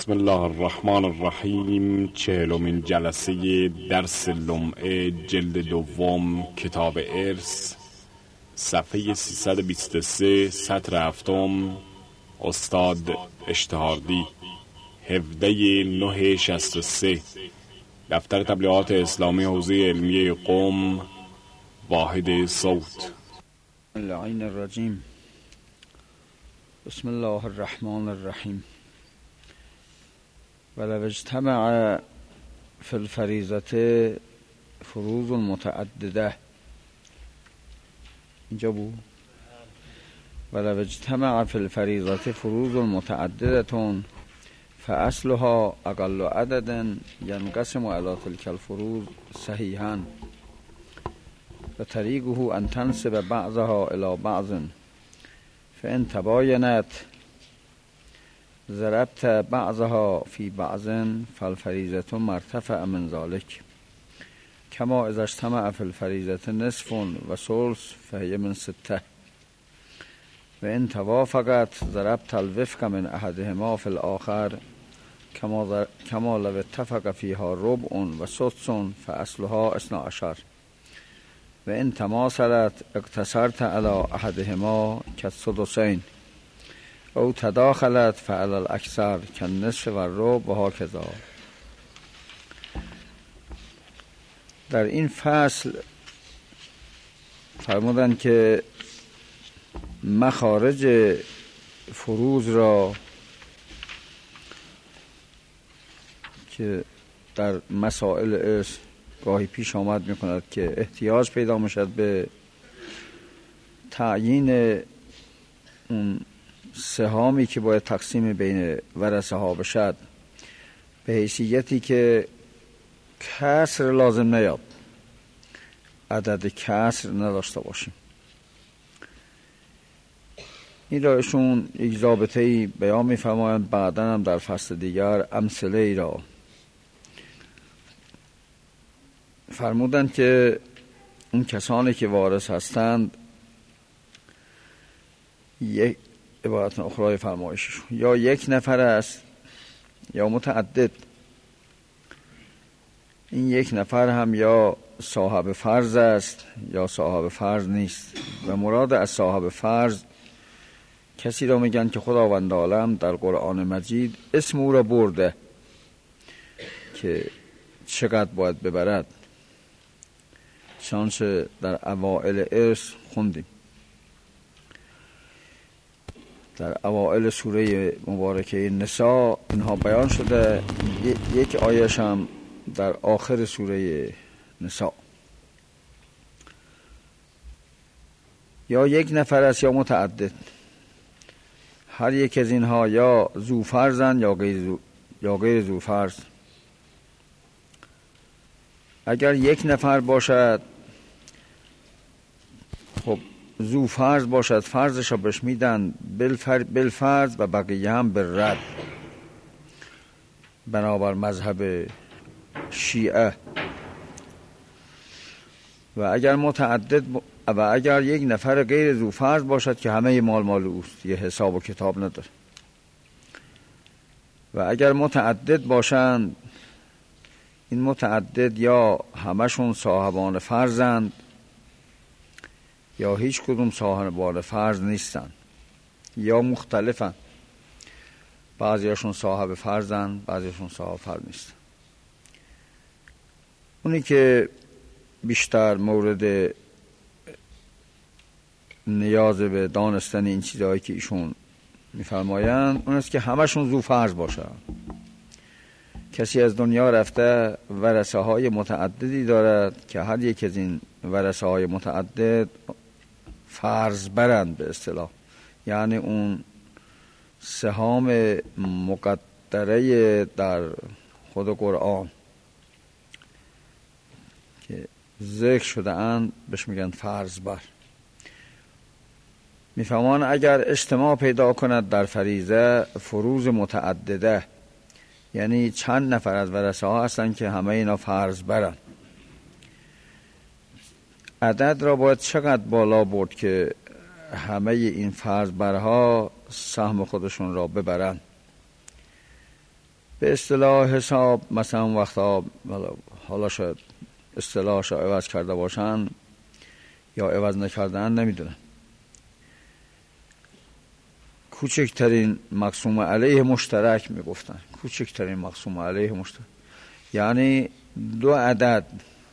بسم الله الرحمن الرحیم. 40مین جلسه درس لمعه جلد دوم کتاب ارث، صفحه 323 سطر هفتم. استاد اشتهاردی، 17/9/63. دفتر تبلیغات اسلامی حوزه علمیه قم، واحد صوت. اللعین الرجیم. بسم الله الرحمن الرحیم. ولو اجتمع فی الفریضة فروض متعدده. اینجا بود. ولو اجتمع فی الفریضة فروض متعدده فاصلها اقل عدد ینقسم علی تلک الفروض صحیحا و طریقه ان تنسب بعضها الى بعض فان تباینت ضربت بعضها فی بعض فالفریضة مرتفع من ذلك کما اذا اجتمع فی الفریضة نصف و ثلث فهی من 6 و ان توافقت ضربت الوفق من احدهما فی الاخر کما لو اتفق فیها ربع و سدس فاصلها 12 و ان تماثلت اقتصرت علی احدهما كالسدسین او تداخلت فعلى الاکثر كالنصف و الربع و هكذا. در این فصل فرمودن که مخارج فروض را که در مسائل ارث گاهی پیش آمد میکند که احتیاج پیدا میشد به تعیین اون سهامی که باید تقسیم بین ورثه ها بشد به حیثیتی که کسر لازم نیاد، عدد کسر نداشته باشیم. این را ایشون یک ضابطه‌ای بیان می‌فرمایند. بعداً هم در فصل دیگر امثله ای را فرمودند که اون کسانی که وارث هستند یک عبارت اخرى فرمایششون یا یک نفر است یا متعدد. این یک نفر هم یا صاحب فرض است یا صاحب فرض نیست و مراد از صاحب فرض کسی را میگن که خداوند عالم در قرآن مجید اسم او را برده که چقدر باید ببرد. چنانچه در اوائل ارث خوندیم، در اوائل سوره مبارکه نساء اینها بیان شده. یک آیش هم در آخر سوره نساء. یا یک نفر است یا متعدد، هر یک از اینها یا ذو فرضن یا غیر ذو فرض. اگر یک نفر باشد، خب ذو فرض باشد، فرضش را بهش میدن بالفرض و بقیه هم بالرد بنابر مذهب شیعه. و اگر متعدد و اگر یک نفر غیر ذو فرض باشد که همه مال اوست، یه حساب و کتاب نداره. و اگر متعدد باشند، این متعدد یا همشون صاحبان فرضند یا هیچ کدوم صاحبان فرض نیستن یا مختلفن، بعضیشون صاحب فرضند بعضیشون صاحب فرض نیستن. اونی که بیشتر مورد نیاز به دانستن این چیزهایی که ایشون میفرمایند اون است که همشون ذو فرض باشن. کسی از دنیا رفته ورثه های متعددی دارد که هر یک از این ورثه های متعدد فرض برند به اصطلاح، یعنی اون سهام مقدره در خود قرآن که ذکر شده اند بهش میگن فرض بر. میفهمان اگر اجتماع پیدا کند در فریضه فروض متعدده، یعنی چند نفر از ورثه ها هستن که همه اینا فرض برن، عدد را باید چقدر بالا برد که همه این فرض برها سهم خودشون را ببرن. به اصطلاح حساب مثلا وقتا حالا شاید اصطلاحش رو عوض کرده باشن یا عوض نکردن نمیدونم، کوچکترین مقسوم علیه مشترک میگفتن. کوچکترین مقسوم علیه مشترک یعنی دو عدد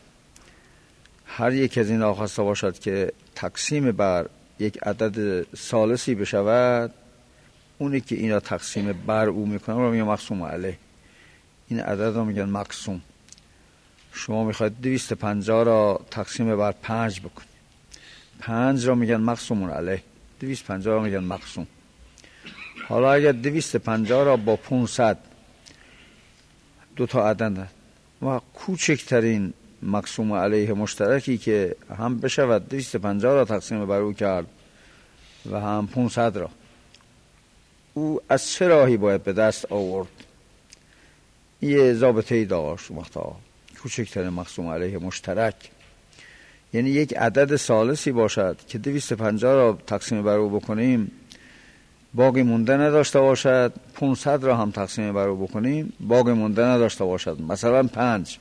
هر یک از این خواسته باشد که تقسیم بر یک عدد ثالثی بشود، اونی که اینا تقسیم بر او میکنه رو میگن مقسوم علیه. این عدد رو میگن مقسوم. شما میخواید 250 را تقسیم بر 5 بکنید، 5 را میگن مقسوم علیه، 250 را میگن مقسوم. حالا اگر 250 را با 500 دو تا عدد و کوچکترین مقسوم علیه مشترکی که هم بشود 250 را تقسیم بر او کرد و هم 500 را، او از چه راهی باید به دست آورد؟ یه ضابطه‌ای داشت وقتا کوچکترین مقسوم علیه مشترک، یعنی یک عدد ثالثی باشد که 250 را تقسیم بر او بکنیم باقی مونده نداشته باشد، 500 را هم تقسیم بر او بکنیم باقی مونده نداشته باشد. مثلا 5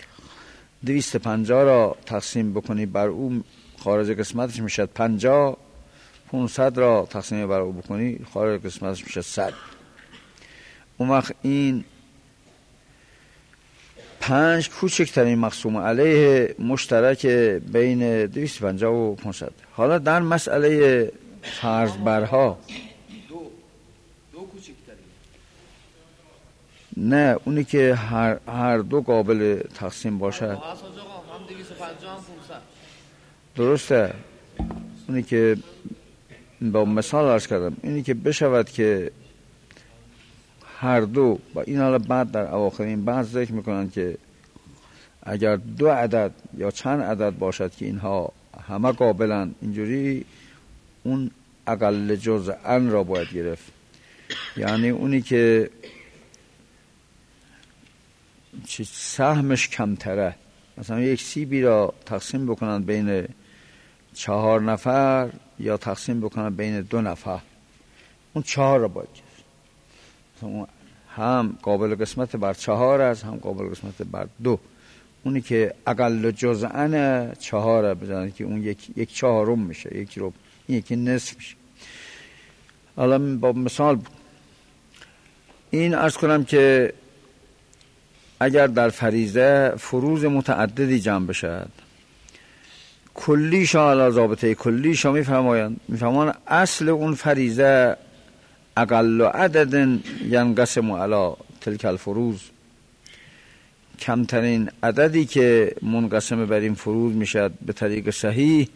250 را تقسیم بکنی بر او خارج قسمتش میشد 50، 500 را تقسیم بر او بکنی خارج قسمتش میشد 100. اون وقت این 5 کوچکترین مقسوم علیه مشترک بین 250 و 500. حالا در مسئله فرض برها دو کوچکترین، نه اونی که هر دو قابل تقسیم باشد هم 250 هم 500 درسته. اونی که با مثال عرض کردم، اینی که بشود که هر دو، و این حالا بعد در اواخرین بحث ذکر میکنن که اگر دو عدد یا چند عدد باشد که اینها همه قابلن، اینجوری اون اقل جزءا را باید گرفت. یعنی اونی که سهمش کمتره، مثلا یک سیبی را تقسیم بکنن بین 4 نفر یا تقسیم بکنن بین 2 نفر، اون 4 را باید گرفت. مثلا هم قابل قسمت بر 4 است، هم قابل قسمت بر 2. اونی که اقل جزءا 4 بزنن که اون یک چهارم میشه، یک ربع، این یکی نصف میشه. حالا با مثال این عرض کنم که اگر در فریضه فروض متعددی جمع بشد، کلیشا علی ضابطه کلیشا میفرمایند اصل اون فریضه اقل عدد ینقسم علی تلک الفروض، کمترین عددی که منقسم بر این فروض میشد به طریق صحیح،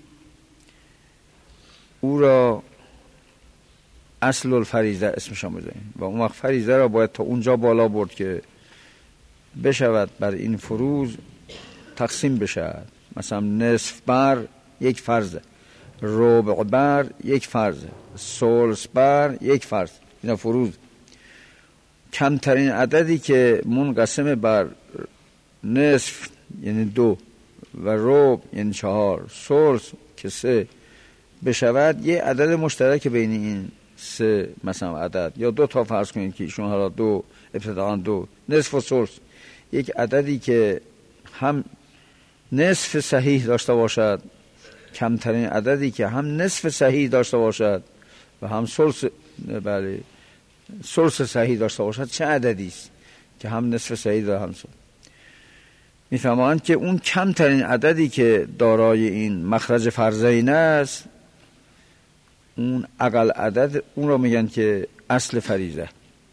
او را اصل الفریضه اسمش میذاریم. و اون وقت فریضه را باید تا اونجا بالا برد که بشود بر این فروض تقسیم بشد. مثلا نصف بر یک فرضه، ربع بر یک فرضه، ثلث بر یک فرض. اینا فروض. کمترین عددی که منقسم بر نصف یعنی 2 و ربع یعنی 4، ثلث که 3 بشود، یه عدد مشترک بین این 3 مثلا عدد یا 2 تا فرض کنید که ایشون حالا 2 ابتداءً 2 نصف و ثلث، یک عددی که هم نصف صحیح داشته باشد، کمترین عددی که هم نصف صحیح داشته باشد و هم ثلث، بله ثلث صحیح داشته باشد، چه عددی است که هم نصف صحیح داره هم ثلث؟ میفهمند که اون کمترین عددی که دارای این مخرج فرضین است، اون اقل عدد، اون رو میگن که اصل فریضه.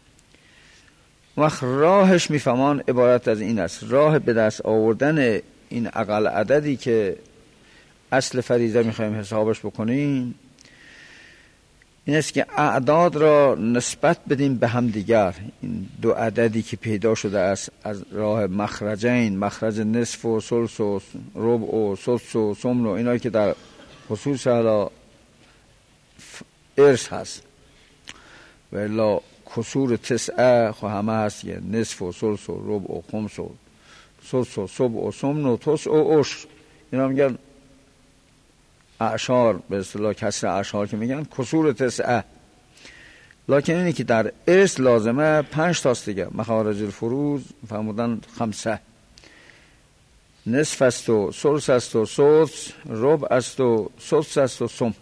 وقت راهش میفهمان عبارت از این است، راه به دست آوردن این اقل عددی که اصل فریضه میخوایم حسابش بکنیم این است که اعداد را نسبت بدیم به هم دیگر. این دو عددی که پیدا شده است از راه مخرجین، مخرج نصف و ثلث و ربع و سدس و ثمن و اینایی که در خصوص حالا ارث هست، و الا کسور 9 خو همه هست، یه نصف و ثلث و ربع و خمس و سدس و سبع و ثمن و تسع و عشر، اینا میگن اعشار، به اصطلاح کسر اعشار که میگن کسور 9. لکن اینی که در ارث لازمه 5 تاست دیگه. مخارج الفروض فرمودن 5، نصف است و ثلث است و سدس، ربع است و سدس است و سم.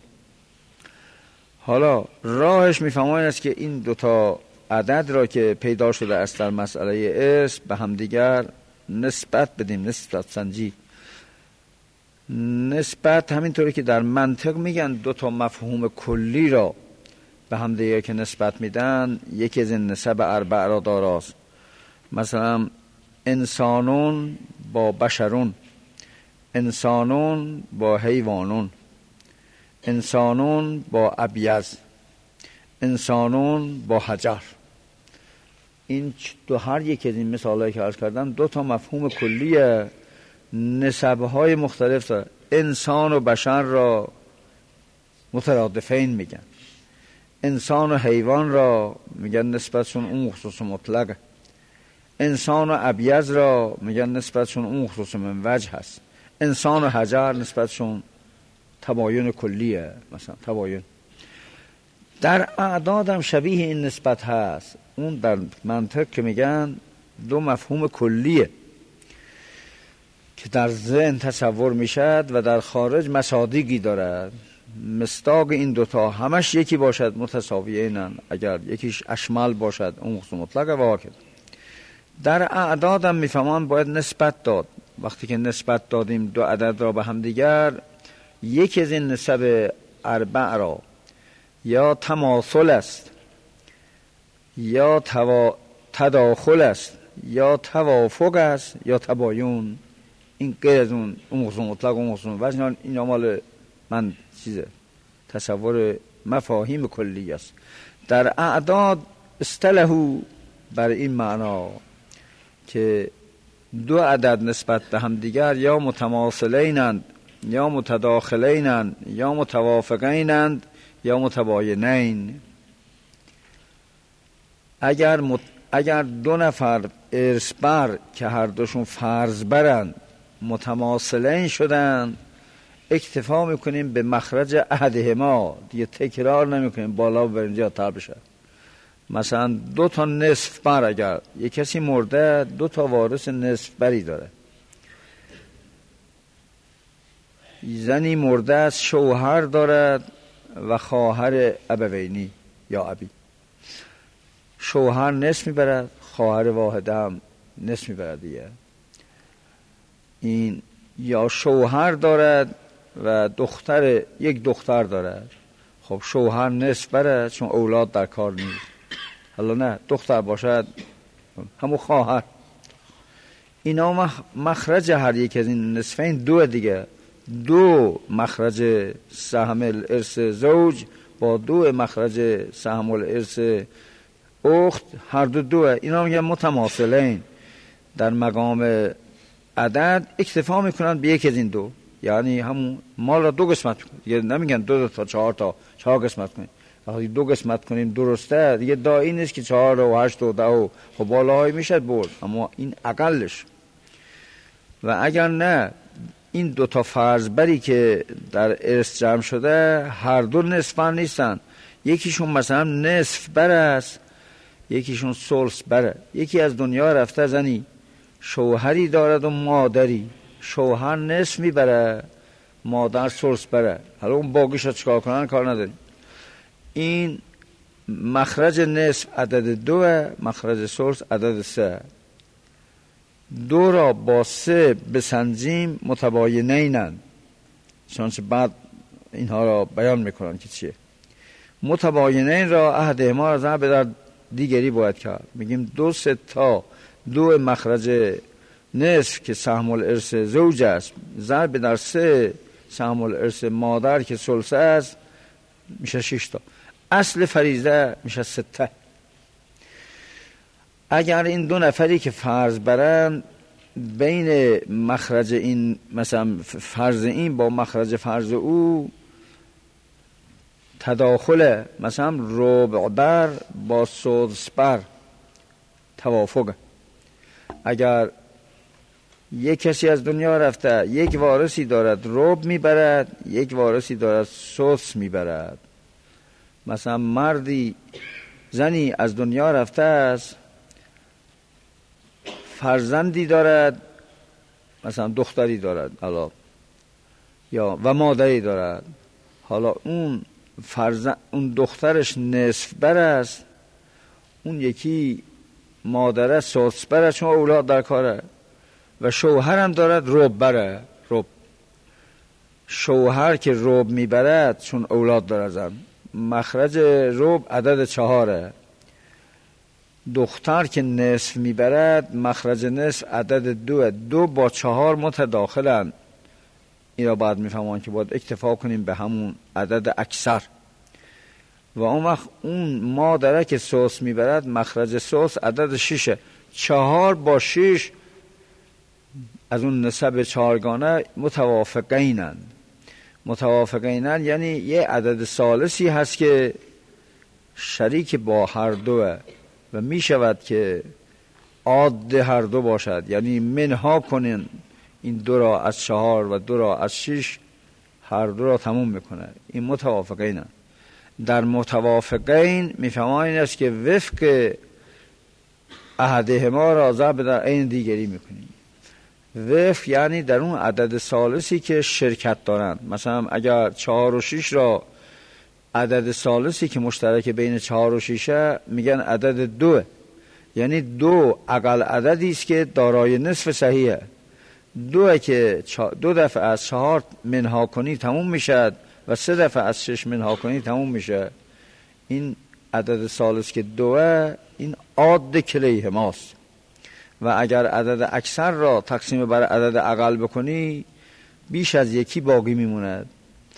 حالا راهش میفهماین است که این دوتا عدد را که پیدا شده است در مسئله ارث به همدیگر نسبت بدیم، نسبت سنجی. نسبت همینطوری که در منطق میگن دوتا مفهوم کلی را به همدیگر که نسبت میدن، یکی از این نسب اربع را داراست. مثلا انسانون با بشرون، انسانون با حیوانون، انسانون با ابیض، انسانون با حجر. این هر یک از این مثالایی که عرض کردم دو تا مفهوم کلی نسبهای مختلف داره. انسان و بشر را مترادفین میگن، انسان و حیوان را میگن نسبتشون اون خصوص مطلقه، انسان و ابیض را میگن نسبتشون اون خصوص من وجه هست، انسان و حجر نسبتشون تباین کلیه. مثلا تباین در اعداد هم شبیه این نسبت هست. اون در منطق که میگن دو مفهوم کلیه که در ذهن تصور میشد و در خارج مصادیقی دارد. مصداق این دوتا همش یکی باشد متساویینن، اگر یکیش اشمل باشد اون خصوص مطلقه و هكذا. در اعداد هم میفهمان باید نسبت داد. وقتی که نسبت دادیم دو عدد را به هم دیگر، یکی از این نسب اربع را یا تماثل است یا تداخل است یا توافق است یا تباین. این غیر از اون خصوص مطلق و اون خصوص وجه، این مال من چیزه تصور مفاهیم کلی است. در اعداد اصطلحو بر این معنا که دو عدد نسبت به هم دیگر یا متماثلینند یا متداخلینند یا متوافقینند یا متباینین. اگر دو نفر ارث بر که هر دوشون فرض برند متماثلین شدند، اکتفا میکنیم به مخرج احدهما، دیگه تکرار نمیکنیم بالا و برنجا تر بشه. مثلا دو تا نصف بر، اگر یک کسی مرده دو تا وارث نصف بری داره، زنی مرده است شوهر دارد و خواهر ابوینی یا ابی، شوهر نصف میبرد، خواهر واحده هم نصف میبرد دیگه. این یا شوهر دارد و یک دختر دارد، خب شوهر نصف بره چون اولاد در کار نیست. حالا نه دختر باشد همون خواهر. اینا مخرج هر یک از این نصفین دو دیگه، دو مخرج سهم الارث زوج با دو مخرج سهم الارث اخت، هر دوه. اینا میگن متماثلین. در مقام عدد اکتفا میکنن به یک از این دو، یعنی همون مال را دو قسمت کنیم دیگه. نمیگن 2 تا 4 تا 4 قسمت کنیم. وقتی 2 قسمت کنیم درسته دیگه، دایی نیست که 4 و 8 و 10 و خب بالاهایی میشد برد، اما این اقلش. و اگر نه این 2 تا فرض بری که در ارث جمع شده هر دو نصفن نیستن، یکیشون مثلا نصف بر است، یکیشون ثلث بره. یکی از دنیا رفته زنی شوهری دارد و مادری، شوهر نصف میبره مادر ثلث بره، حالا اون باقیش رو چکار کنن کار نداریم. این مخرج نصف عدد 2، مخرج ثلث عدد 3. 2 را با 3 بسنجیم متباینینن، چنانچه بعد اینها را بیان میکنن که چیه. متباینین را احدهما را ضرب در دیگری باید کرد. میگیم 2 تا 2 مخرج نصف که سهم الارث زوج است ضرب در 3 سهم الارث مادر که ثلث است میشه 6 تا. اصل فریضه میشه 6. اگر این 2 نفری که فرض برن بین مخرج این مثلا فرض این با مخرج فرض او تداخل، مثلا ربع بر با سدس بر توافق. اگر یک کسی از دنیا رفته یک وارثی دارد ربع میبرد، یک وارثی دارد سدس میبرد. مثلا مردی زنی از دنیا رفته است، فرزندی دارد، مثلا دختری دارد حالا یا و مادری دارد، حالا اون دخترش نصف بر است، اون یکی مادره سدس بره چون اولاد در کاره، و شوهر هم دارد ربع بره. ربع شوهر که ربع میبرد چون اولاد داره زن، مخرج ربع عدد 4. دختر که نصف میبرد مخرج نصف عدد 2. 2 با 4 متداخلن. این را باید میفهمان که باید اکتفا کنیم به همون عدد اکثر. و اون وقت اون مادره که سدس میبرد مخرج سدس عدد 6. 4 با 6 از اون نسب 4گانه متوافقینن یعنی یه عدد ثالثی هست که شریک با هر دوه و می شود که عاد هر دو باشد، یعنی منها کنین این 2 را از 4 و 2 را از 6 هر دو را تموم میکنه. این متوافقینن. در متوافقین میفهمن این است که وفق احدهما را ضرب در عین دیگری میکنیم. وفق یعنی در اون عدد ثالثی که شرکت دارند. مثلا اگر 4 و 6 را عدد ثالثی که مشترک بین 4 و 6 میگن عدد 2، یعنی 2 اقل عددی است که دارای نصف صحیحه. 2 که 2 دفعه از 4 منها کنی تموم میشد و 3 دفعه از 6 منها کنی تموم میشه. این عدد ثالث که 2 این عاد کلیه ماست. و اگر عدد اکثر را تقسیم بر عدد اقل بکنی بیش از یکی باقی میموند.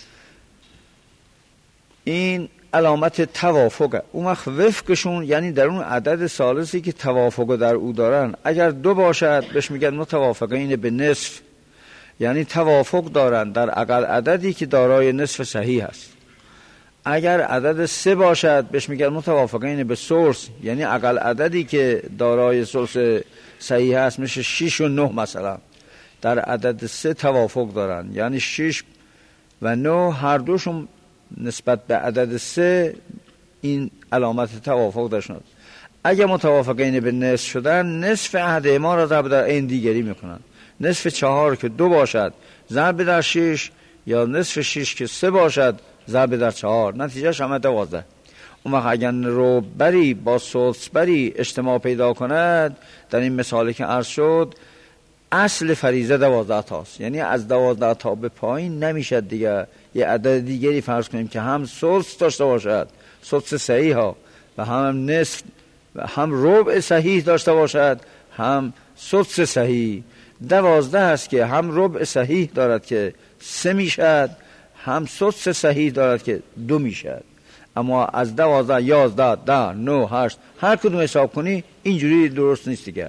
این علامت توافقه. اون وقت وفقشون یعنی در اون عدد ثالثی که توافق در او دارن، اگر 2 باشد بهش میگن متوافقین به نصف، یعنی توافق دارن در اقل عددی که دارای نصف صحیح است. اگر عدد 3 باشد بهش میگن متوافقین به ثلث، یعنی اقل عددی که دارای ثلث صحیح است، میشه 6 و 9 مثلا. در عدد 3 توافق دارن، یعنی 6 و 9 هر دوشون نسبت به عدد 3 این علامت توافق داشتند. اگر متوافقین به نصف شدن، نصف احدهما را ضرب در عین دیگری میکنن. نصف 4 که 2 باشد ضرب در 6، یا نصف 6 که 3 باشد ضرب در 4، نتیجهش همه 12. اون وقت اگر ربع بری با سدس بری اجتماع پیدا کند، در این مثالی که عرض شد اصل فریضه 12 تاست، یعنی از 12 تا به پایین نمیشد دیگه. یه عدد دیگری فرض کنیم که هم سدس داشته باشد، سدس صحیح ها، و هم نصف و هم ربع صحیح داشته باشد، هم سدس صحیح. 12 است که هم ربع صحیح دارد که 3 میشد، هم سدس صحیح دارد که 2 میشد. اما از 12 11 10 9 8 هر کدوم حساب کنی اینجوری درست نیست دیگه.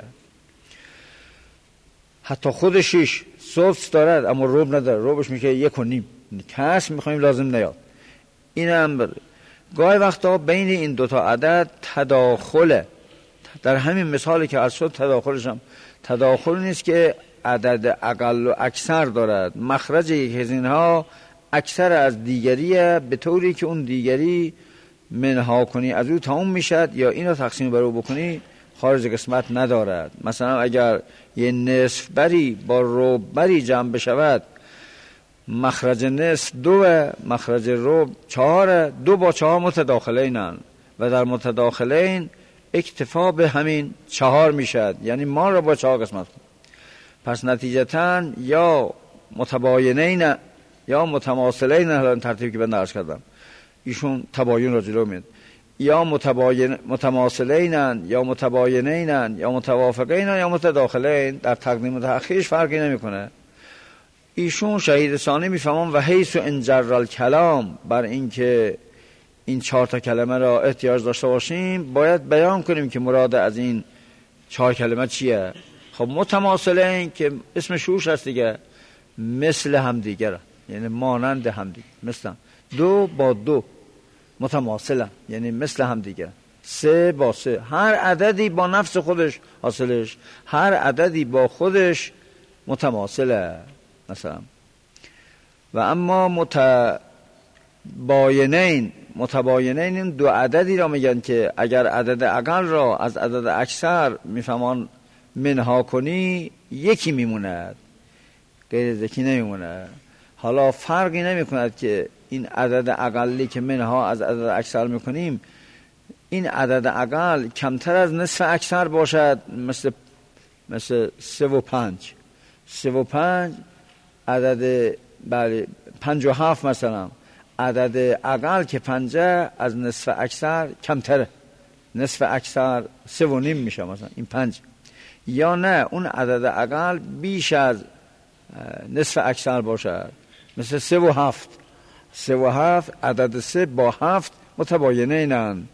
حتی خود 6 سدس دارد اما ربع نداره، ربعش میشه 1.5. کس میخوایم لازم نیاد. اینم گاهی وقتا بین این 2 تا عدد تداخله. در همین مثالی که عرض شد تداخلش هم تداخل نیست که عدد اقل و اکثر دارد، مخرج یک از اینها اکثر از دیگریه، به طوری که اون دیگری منها کنی از او تموم میشد، یا اینو تقسیم بر او بکنی خارج قسمت ندارد. مثلا اگر یه نصف بری با ربع بری جمع بشود، مخرج نصف 2، مخرج ربع 4، 2 با 4 متداخلینن و در متداخلین اکتفا به همین 4 میشد، یعنی ما را با 4 قسمت کن. پس نتیجتاً یا متباینین یا متماثلین، الان ترتیبی که بنده عرض کردم ایشون تباین را جلو میاد، یا متماثلین یا متباینین یا متوافقین یا متداخلین، در تقدیم و تأخیرش فرقی نمیکنه. ایشون شهید ثانی میفهمن و حیث انجر الکلام، بر اینکه این 4 تا کلمه را احتیاج داشته باشیم باید بیان کنیم که مراد از این 4 کلمه چیه. خب متماثلین که اسم شوش هست دیگه، مثل همدیگه، یعنی مانند همدیگه، مثل 2 با 2 متماثلن، یعنی مثل همدیگه. 3 با 3 هر عددی با نفس خودش حاصلش، هر عددی با خودش متماثله مثلا. و اما متباینین متباینین این دو عددی را میگن که اگر عدد اقل را از عدد اکثر میفهمان منها کنی یکی میموند، غیر از یکی نمیمونه. حالا فرقی نمی کند که این عدد اقلی که منها از عدد اکثر میکنیم این عدد اقل کمتر از نصف اکثر باشد، مثل 3 و 5. 3 و 5 عدد 5 و 7 مثلا، عدد اقل که 50 از نصف اکثر کمتره، نصف اکثر 3 و نیم میشه مثلا این 5. یا نه اون عدد اقل بیش از نصف اکثر باشد، مثل 3 و 7. 3 و 7 عدد 3 با 7 متباینه اینن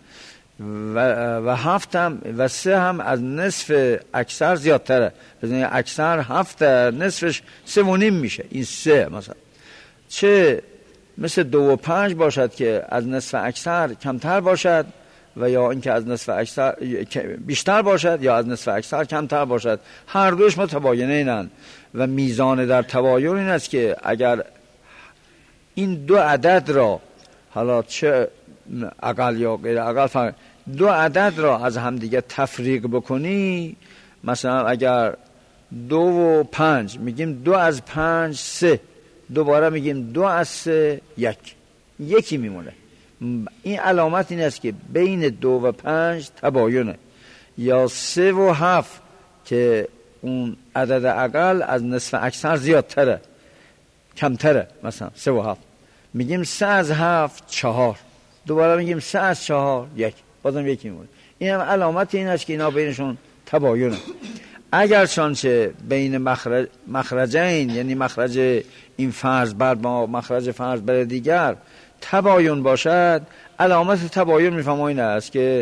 و 7 هم و 3 هم از نصف اکثر زیادتره. بزنید اکثر 7 نصفش 3 و نیم میشه، این 3 مثلا. چه مثل 2 و 5 باشد که از نصف اکثر کمتر باشد و یا اینکه از نصف اکثر بیشتر باشد یا از نصف اکثر کمتر باشد، هر دوش متباینه اینن. و میزان در تباین این است که اگر این دو عدد را، حالا چه اقل یا غیر اقل، دو عدد را از همدیگه تفریق بکنی، مثلا اگر 2 و 5 میگیم 2 از 5 3، دوباره میگیم 2 از 3 1، یکی میمونه. این علامت این است که بین 2 و 5 تباینه. یا 3 و 7 که اون عدد اقل از نصف اکثر زیادتره کمتره، مثلا 3 و 7 میگیم 3 از 7 4، دوباره میگیم 3 از 4 1، بازم یکی میمونه. این هم علامت این است که اینا بینشون تباینه. اگر چنانچه بین مخرجین، یعنی مخرج این فرض بر ما مخرج فرض بر دیگر تباین باشد، علامت تباین میفهمیم این است که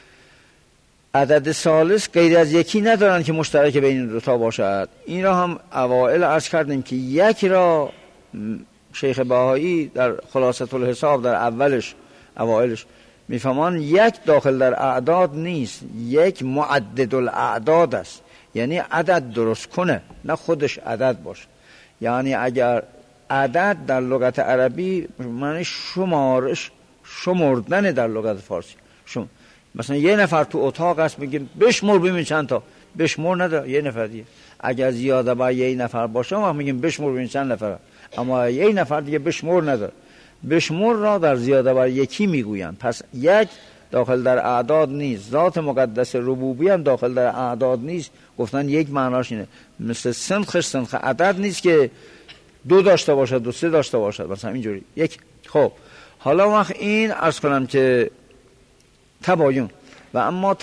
عدد ثالث غیر از یکی ندارن که مشترک بین این دوتا باشد. این را هم اوائل عرض کردیم که یک را شیخ بهایی در خلاصة الحساب در اوائلش میفهمان یک داخل در اعداد نیست، یک معدد الاعداد است، یعنی عدد درست کنه، نه خودش عدد باشه. یعنی اگر عدد در لغت عربی معنی شمارش، شمردن در لغت فارسی. مثلا یه نفر تو اتاق است، میگیم بشمر ببین چند تا، بشمر نداره، یه نفر دیگه. اگر زیاده با یه نفر باشه ما میگیم بشمر ببین چند نفره، اما یه نفر دیگه بشمر نداره. بشمر را در زیاده بر یکی میگویند. پس یک داخل در اعداد نیست، ذات مقدس ربوبی هم داخل در اعداد نیست. گفتن یک معناش اینه، مثل سنخ عدد نیست که 2 داشته باشد 3 داشته باشد، مثلا اینجوری یک. خب حالا وقت این عرض کنم که تباین. و اما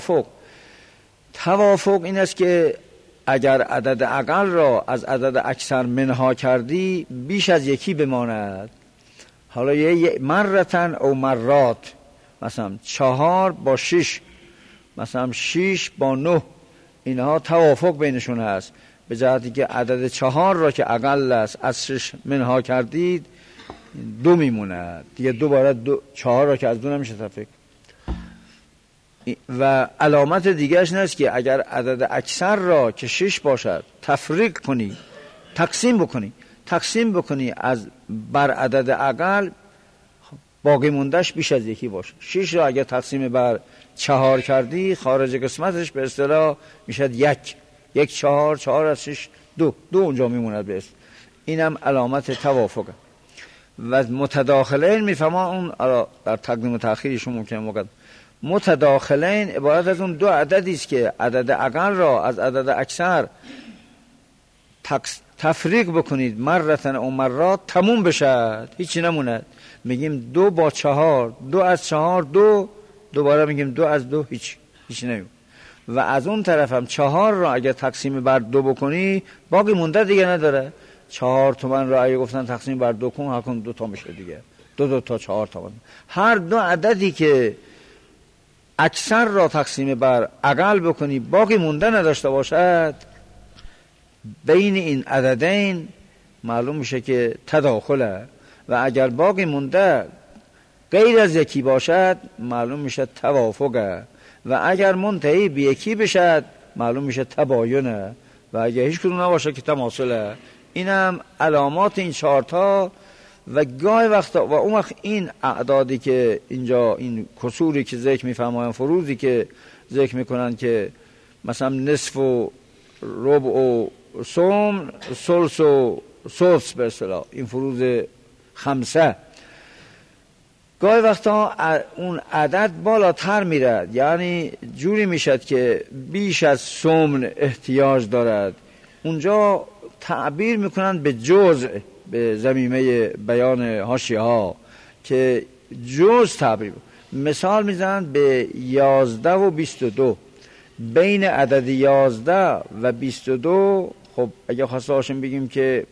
توافق این است که اگر عدد اقل را از عدد اکثر منها کردی بیش از یکی بماند. حالا یه مرتن او مرات، مثلا 4 با 6، مثلا 6 با 9، اینها توافق بینشون هست. به جهتی که عدد 4 را که اقل است از 6 منها کردید 2 میمونه دیگه، دوباره 4 را که از 2 نمیشه تفریق. و علامت دیگرش این است که اگر عدد اکثر را که 6 باشد تفریق کنی، تقسیم بکنی از بر عدد اقل، باقی موندهش بیش از یکی باشه. 6 را اگر تقسیم بر 4 کردی، خارج قسمتش به اصطلاح میشد 1، 4 از 6 2 اونجا میموند به اصطلاح. اینم علامت توافقه. و متداخلین میفهمان اون در تقدیم و تأخیرشون ممکنه موقع متداخلین عبارت از اون دو عددی است که عدد اقل را از عدد اکثر تفریق بکنید مرتن و مرات تموم بشد، هیچی نموند. میگیم 2 با 4، 2 از 4 2، دوباره میگیم 2 از 2 هیچی نمیم. و از اون طرف هم 4 را اگر تقسیم بر 2 بکنی باقی مونده دیگه نداره. 4 تومن را اگه گفتن تقسیم بر 2 کن، هر 2 تا میشه دیگه، 2 تا 4 تومن. هر دو عددی که اکثر را تقسیم بر اقل بکنی باقی مونده نداشته باشد، بین این عددین معلوم میشه که تداخله. و اگر باقی مونده غیر از یکی باشد معلوم میشه توافقه. و اگر منتهی به یکی بشد معلوم میشه تباینه. و اگر هیچ کدوم نباشه که تماثله. اینم علامات این 4 تا و گاهی وقتا و اون وقت این اعدادی که اینجا این کسوری که ذکر میفرمایند، فروزی که ذکر میکنن که مثلا نصف و ربع و سوم، ثلث و سدس به اصطلاح، این فروز خمسه، گاهی وقتا اون عدد بالاتر میرد، یعنی جوری میشد که بیش از سمن احتیاج دارد. اونجا تعبیر میکنن به جزء، به ضمیمه بیان حاشیه ها که جزء تعبیر، مثال میزنن به 11 و 22. بین عدد 11 و 22 خب اگه خواسته باشیم بگیم که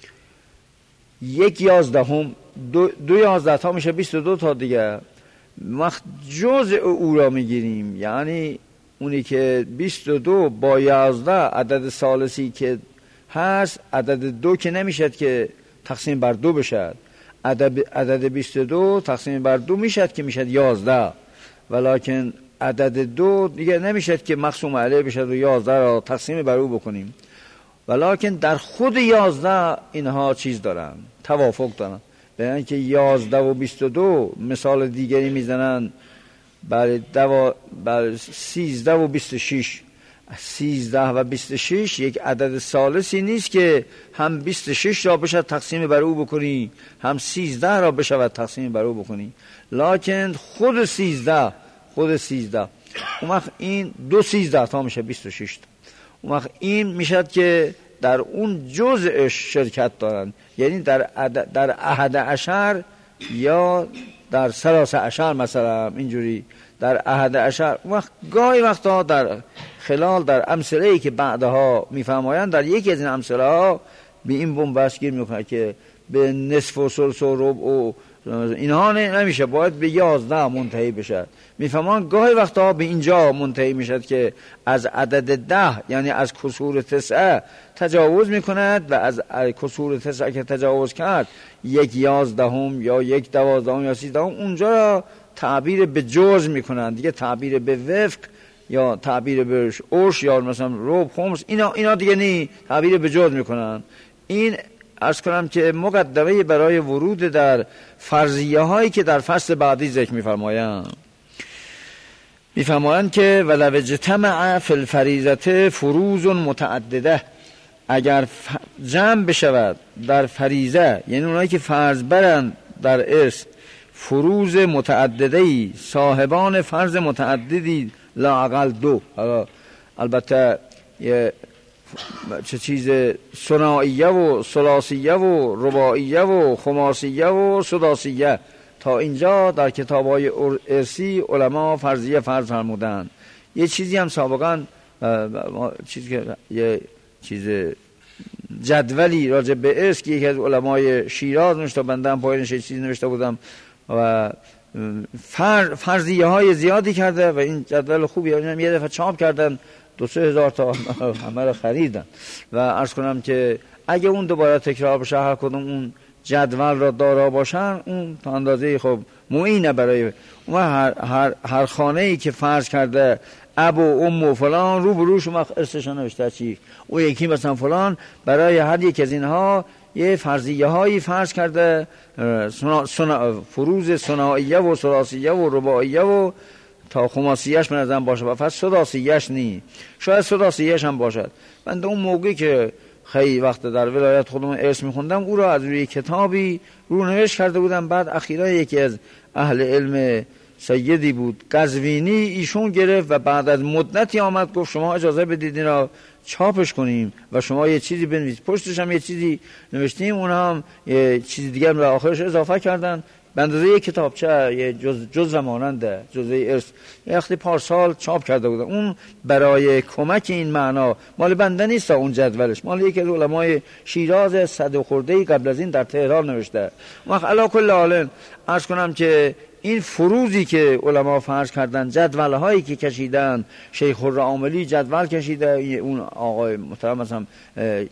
1/11 دو 11 تا میشه 22 تا دیگه. وقت جزء او را میگیریم، یعنی اونی که 22 با 11 عدد ثالثی که هست، عدد 2 که نمیشد که تقسیم بر 2 بشد، عدد 22 تقسیم بر 2 میشد که میشد 11، ولیکن عدد 2 دیگه نمیشد که مقسوم علیه بشد و 11 را تقسیم بر او بکنیم، ولیکن در خود 11 اینها چیز دارن، توافق دارن. به اینکه 11 و 22 مثال دیگری میزنن برای 13 و 26. 13 و 26 یک عدد ثالثی نیست که هم 26 را بشود تقسیم بر او بکنی، هم 13 را بشود تقسیم بر او بکنی، لکن خود 13 اون وقت این 2 13 تا میشه 26 تا. اون وقت این میشد که در اون جزءش شرکت دارن، یعنی در احد عشر یا در 13 عشر مثلا اینجوری در احد عشر. وقت گاهی وقتا در خلال در امثله‌ای که بعدها میفرمایند، در یکی از این امثله ها به این بنبست گیر میکنه که به نصف و ثلث و ربع و اینها نمیشه، باید به 11 منتهی بشه. میفهمان گاهی وقتا به اینجا منتهی میشد که از عدد 10 یعنی از کسور 9 تجاوز میکند و از کسور 9 که تجاوز کرد 1/11 یا 1/12 یا 13 اونجا را تعبیر به جزء میکنند دیگه، تعبیر به وفق یا تعبیر به عشر یا مثلا ربع خمس اینا دیگه نی، تعبیر به جزء میکنند. این عرض کنم که مقدمه برای ورود در فرضیه هایی که در فصل بعدی ذکر میفرمایند که ولو اجتمع فی الفریضة فروض متعدده، اگر جمع بشود در فریضه، یعنی اونایی که فرض برند در ارث، فروض متعدده‌ای، صاحبان فرض متعددی، لااقل 2. البته چه چیز ثنائیه و ثلاثیه و رباعیه و خماسیه و سداسیه، تا اینجا در کتاب‌های ارثی علما فرضیه فرض فرمودند. یه چیزی هم سابقا یه چیز جدولی راجع به ارث که یکی از علمای شیراز نوشته، بنده هم پایینش چیزی نوشته بودم و فرضیه های زیادی کرده و این جدول خوبی هم یه دفعه چاپ کردن، 2-3 هزار تا همه رو خریدن و عرض کنم که اگه اون دوباره تکرار بشه، هر کدوم اون جدول را دارا باشن، اون تا اندازه خب معینه برای اون هر خانه‌ای که فرض کرده اب و ام و فلان، رو بروش اون ارثش نوشته چی، او یکی مثلا فلان، برای هر یک از اینها یه فرضیه هایی فرض کرده، فروض ثنائیه و ثلاثیه و رباعیه و تا خماسیهش من ازم باشه و فقط سداسیهش نی، شاید سداسیهش هم باشد. من در اون موقعی که خیلی وقت در ولایت خودم ارث میخوندم، او را از روی کتابی رونوشت کرده بودم. بعد اخیرا یکی از اهل علم سیدی بود قزوینی، ایشون گرفت و بعد از مدتی آمد گفت شما اجازه بدید این را چاپش کنیم و شما یه چیزی بنویسید. پشتش هم یه چیزی نوشتیم، اونها هم یه چیزی دیگه هم آخرش اضافه کردن به اندازه یک کتابچه، یه جزء ماننده جزء ارث، یه وقتی پارسال چاپ کرده بودن. اون برای کمک این معنا مال بنده نیست، اون جدولش مال یکی از علمای شیراز 100 خرده‌ای قبل از این در تهران نوشته. وقت علا کل حال عرض کنم که این فروضی که علما فرض کردن، جدول هایی که کشیدن، شیخ الرعاملی جدول کشیده، اون آقای محترم مثلا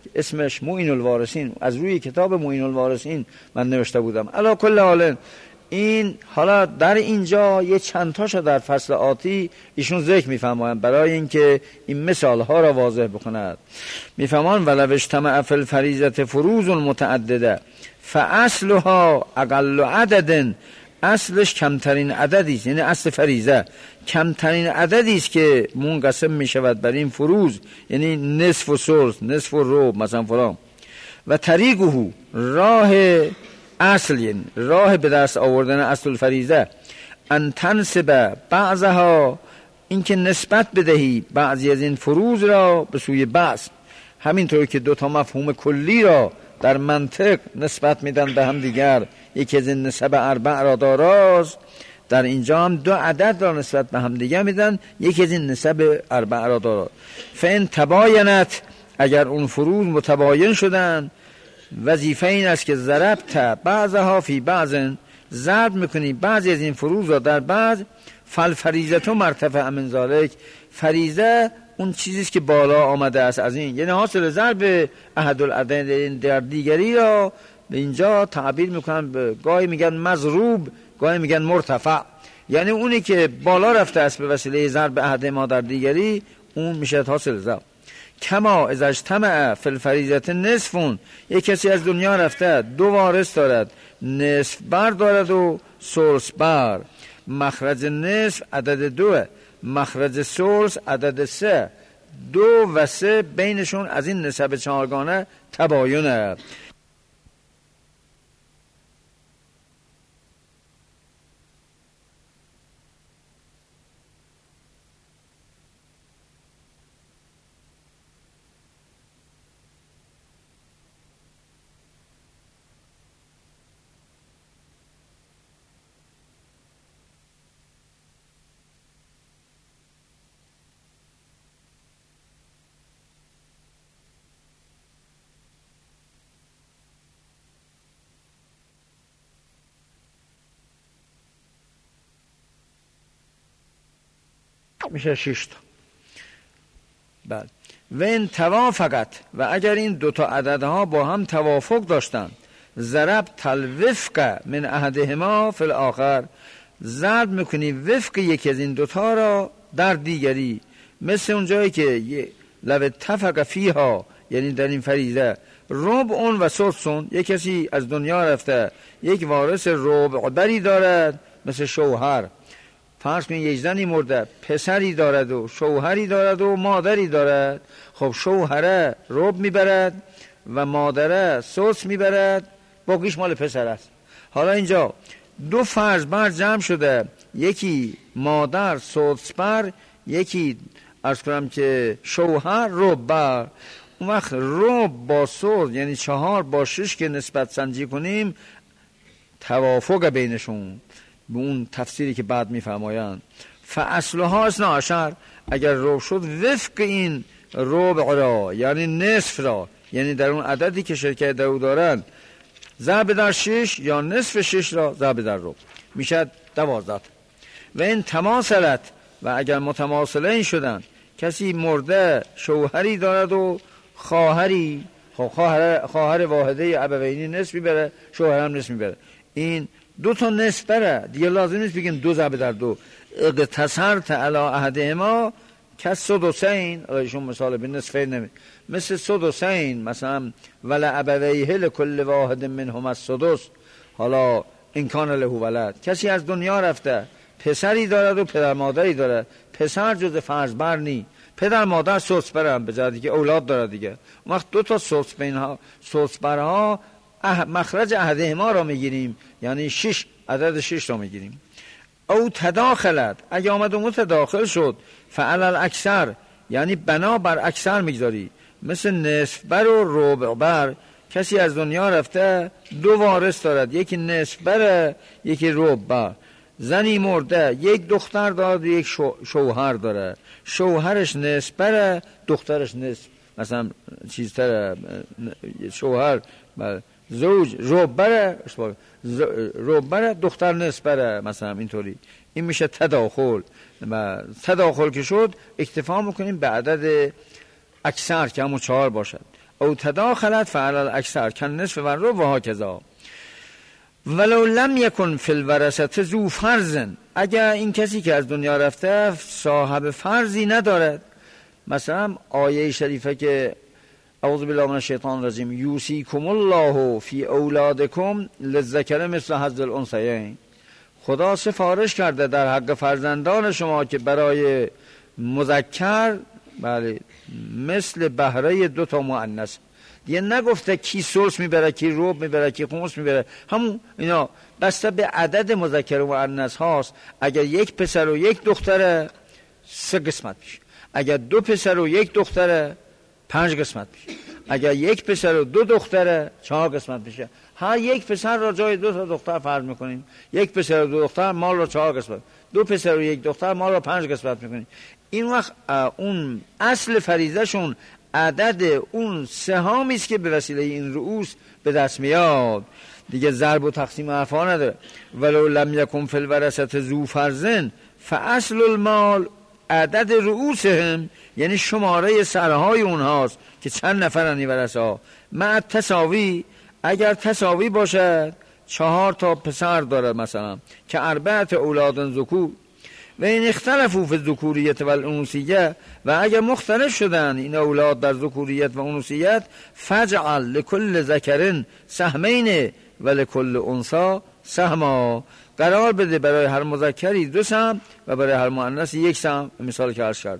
اسمش معین الوارثین، از روی کتاب معین الوارثین من نوشته بودم. علا کل حال این حالا در اینجا یه چند تاشو در فصل آتی ایشون ذکر میفرمایند برای اینکه این مثال ها را واضح بکند. میفرمان ولو اجتمع فی الفریضة فروض متعدده فاصلها اقل عدد، اصلش کمترین عددی است، یعنی اصل فریضه کمترین عددی است که منقسم می شود بر این فروض، یعنی نصف و ثلث، نصف و ربع مثلا فلان. و طریقه، راه اصل، یعنی راه به دست آوردن اصل الفریضه، ان تنسب بعضها، اینکه نسبت بدهی بعضی از این فروض را به سوی بعض، همینطور که دو تا مفهوم کلی را در منطق نسبت میدن به هم دیگر، یکی از این نسب اربع را داراست، در اینجا هم دو عدد را نسبت به هم دیگر میدن، یکی از این نسب اربع را داراست. فان تباینت، اگر اون فروض متباین شدن، وظیفه این است که ضربت بعضها فی بعض، ضرب میکنی بعضی از این فروض را در بعض، فالفریضة مرتفع من ذلک، فریضه اون چیزیست که بالا آمده است از این، یعنی حاصل ضرب احد العددین در دیگری را به اینجا تعبیر میکنن، گاهی میگن مضروب، گاهی میگن مرتفع، یعنی اونی که بالا رفته است به وسیله ضرب احد ما در دیگری، اون میشه حاصل ضرب. کما اذا اجتمع فی الفریضة نصف، یک کسی از دنیا رفته دو وارث دارد، نصف بر دارد و ثلث بر، مخرج نصف عدد 2، مخرج ثلث عدد 3، 2 و 3 بینشون از این نسب چهارگانه تباینه. میشه 6 تا. بعد و این توافقت، و اگر این دوتا عددها با هم توافق داشتن، ضرب الوفق من احدهما فی الاخر، ضرب میکنی وفق یکی از این دوتا را در دیگری، مثل اون جایی که لو اتفق فیها، یعنی در این فریضه ربع و ثلث، یک کسی از دنیا رفته یک وارث ربع بری دارد، مثل شوهر، فرض کنید یک زنی مرده پسری دارد و شوهری دارد و مادری دارد، خب شوهره ربع میبرد و مادره ثلث میبرد، باقیش مال پسر است. حالا اینجا دو فرض بر جمع شده، یکی مادر ثلث بر، یکی عرض کنم که شوهر ربع بر. اون وقت ربع با ثلث یعنی 4 با 6 که نسبت سنجی کنیم، توافق بینشون به اون تفسیری که بعد میفرمایند. فاصلها 12، اگر ربع شد وفق این ربع را، یعنی نصف را، یعنی در اون عددی که شرکت در او دارن، ضرب در 6 یا نصف 6 را ضرب در ربع، میشه 12. و این تماثلت، و اگر متماثلین شدن، کسی مرده شوهری دارد و خواهری، خواهر واحده ابوینی نصف میبره، شوهر هم نصف میبره، این دو تا نصف بره دیگه، لازم نیست بگیم 2 ضرب در 2. اقتصرت علی احدهما کالسدسین، ایشون مثال به نصفین نمی، مثل سدسین، مثلا ولا ابویه لکل واحد منهما السدس. حالا این کان له ولد، کسی از دنیا رفته پسری دارد و پدر مادری دارد، پسر جز فرض بر نی، پدر مادر ثلث برن، به جای دیگه اولاد داره دیگه، وقت دو تا ثلث بینها، ثلث برها مخرج احدهما را میگیریم، یعنی 6، عدد 6 را میگیریم. او تداخلت، اگه آمد و متداخل شد، فعل الاکثر، یعنی بنا بر اکثر میگذاری، مثل نصف بر و ربع بر، کسی از دنیا رفته دو وارث دارد، یکی نصف بر یکی ربع بر، زنی مرده یک دختر دارد و یک شوهر داره، شوهرش نصف بر، دخترش نصف، مثلا چیزتر، شوهر زوج ربع بر، دختر نصف بر، مثلا اینطوری، این میشه تداخل. و تداخل که شد اکتفا میکنیم به عدد اکثر که همون 4 باشد. او تداخلت فعل الاکثر کن نصف و ربع و هکذا. ولو لم یکن فی الورثة ذو فرض، اگر این کسی که از دنیا رفته صاحب فرضی ندارد. مثلا آیه شریفه که اعوذ بالله من الشیطان الرجیم یوصیکم الله فی اولادکم للذکر مثل حظ الانثیین، خدا سفارش کرده در حق فرزندان شما که برای مذکر بله مثل بهره 2 مؤنث. دیگه نگفته کی ثلث میبره، کی ربع میبره، کی خمس میبره، همون اینا بسته به عدد مذکر و مؤنث هاست. اگر 1 پسر و 1 دختره 3 قسمت میشه، اگر 2 پسر و 1 دختره 5 قسمت میشه، اگر 1 پسر و 2 دختره 4 قسمت میشه. هر 1 پسر را جای 2 تا دختر فرض میکنیم، 1 پسر و 2 دختر مال را 4 قسمت، 2 پسر و 1 دختر مال را 5 قسمت میکنیم. این وقت اون اصل فریضه شون عدد اون سهامی است که به وسیله این رؤوس به دست میاد. دیگه ضرب و تقسیم حرفا نداره. ولو لم یکن فی الورثة ذو فرض فاصل المال عدد رؤوسهم، یعنی شماره سرهای اونهاست که چند نفرن این ورثه ها. مع تساوی، اگر تساوی باشد 4 تا پسر دارد مثلا که 4 اولاد ذکور، و این اختلفوا فی الذکوریت و الانوثیه، و اگر مختلف شدن این اولاد در ذکوریت و انوثیت، فجعل لکل ذکر سهمین و لکل انثی سهما، قرار بده برای هر مذکری 2 سهم و برای هر مؤنث 1 سهم، مثال که عرض کرد.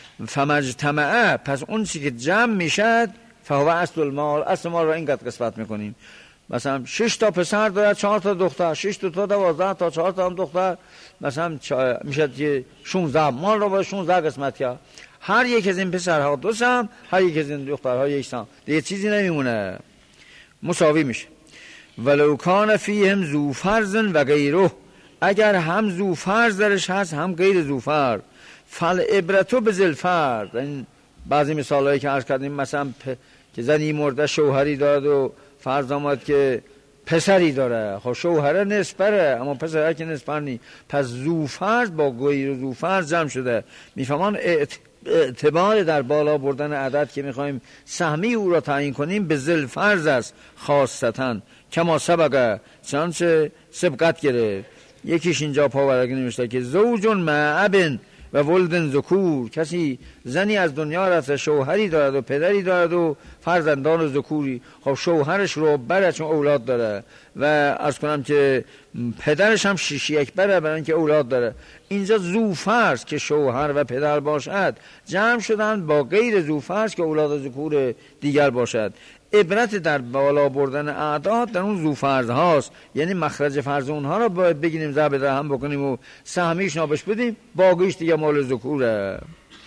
فمجتمع، پس اون چیزی که جمع میشد، فهو اصل المال، اصل مال را اینقدر قسمت میکنیم. مثلا 6 تا پسر دارد 4 تا دختر، 6 تا 12 تا 4 تا هم دختر، مثلا میشه که 16 مال را با 16 قسمت کرد. هر یک از این پسرها 2 سهم، هر یک از این دخترها 1 سهم، دیگه چیزی نمیمونه، مساوی میشه. ولو کان فیهم ذو فرض و غیره، اگر هم ذو فرض درش هست هم غیر ذو فرض، فالعبرة بذی الفرض. این بعضی مثالایی که عرض کردیم، مثلا که زنی مرده شوهری دارد و فرض آمد که پسری داره، خب شوهره نصفره اما پسره که نصفر نی، پس ذو فرض با غیر ذو فرض جمع شده. میفهمان اعتبار در بالا بردن عدد که میخوایم سهمی او را تعیین کنیم به ذل فرض است خاصتاً، کما سبقه، چنانچه سبقت گرفت. یکیش اینجا پاورقی نمیشته که زوجون مع ابن و ولدن ذکور، کسی زنی از دنیا رفته شوهری دارد و پدری دارد و فرزندان و ذکوری، خب شوهرش رو بره چون اولاد داره و عرض کنم که پدرش هم 6 بره برای اینکه اولاد داره. اینجا ذو فرض که شوهر و پدر باشد جمع شدن با غیر ذو فرض که اولاد ذکور دیگر باشد. عبرت در بالا بردن اعداد در اون ذو فرض هاست، یعنی مخرج فرض اونها رو باید بگیریم ضرب در هم بکنیم و سهمیش نابش بدیم، باقیش دیگه مال ذکوره.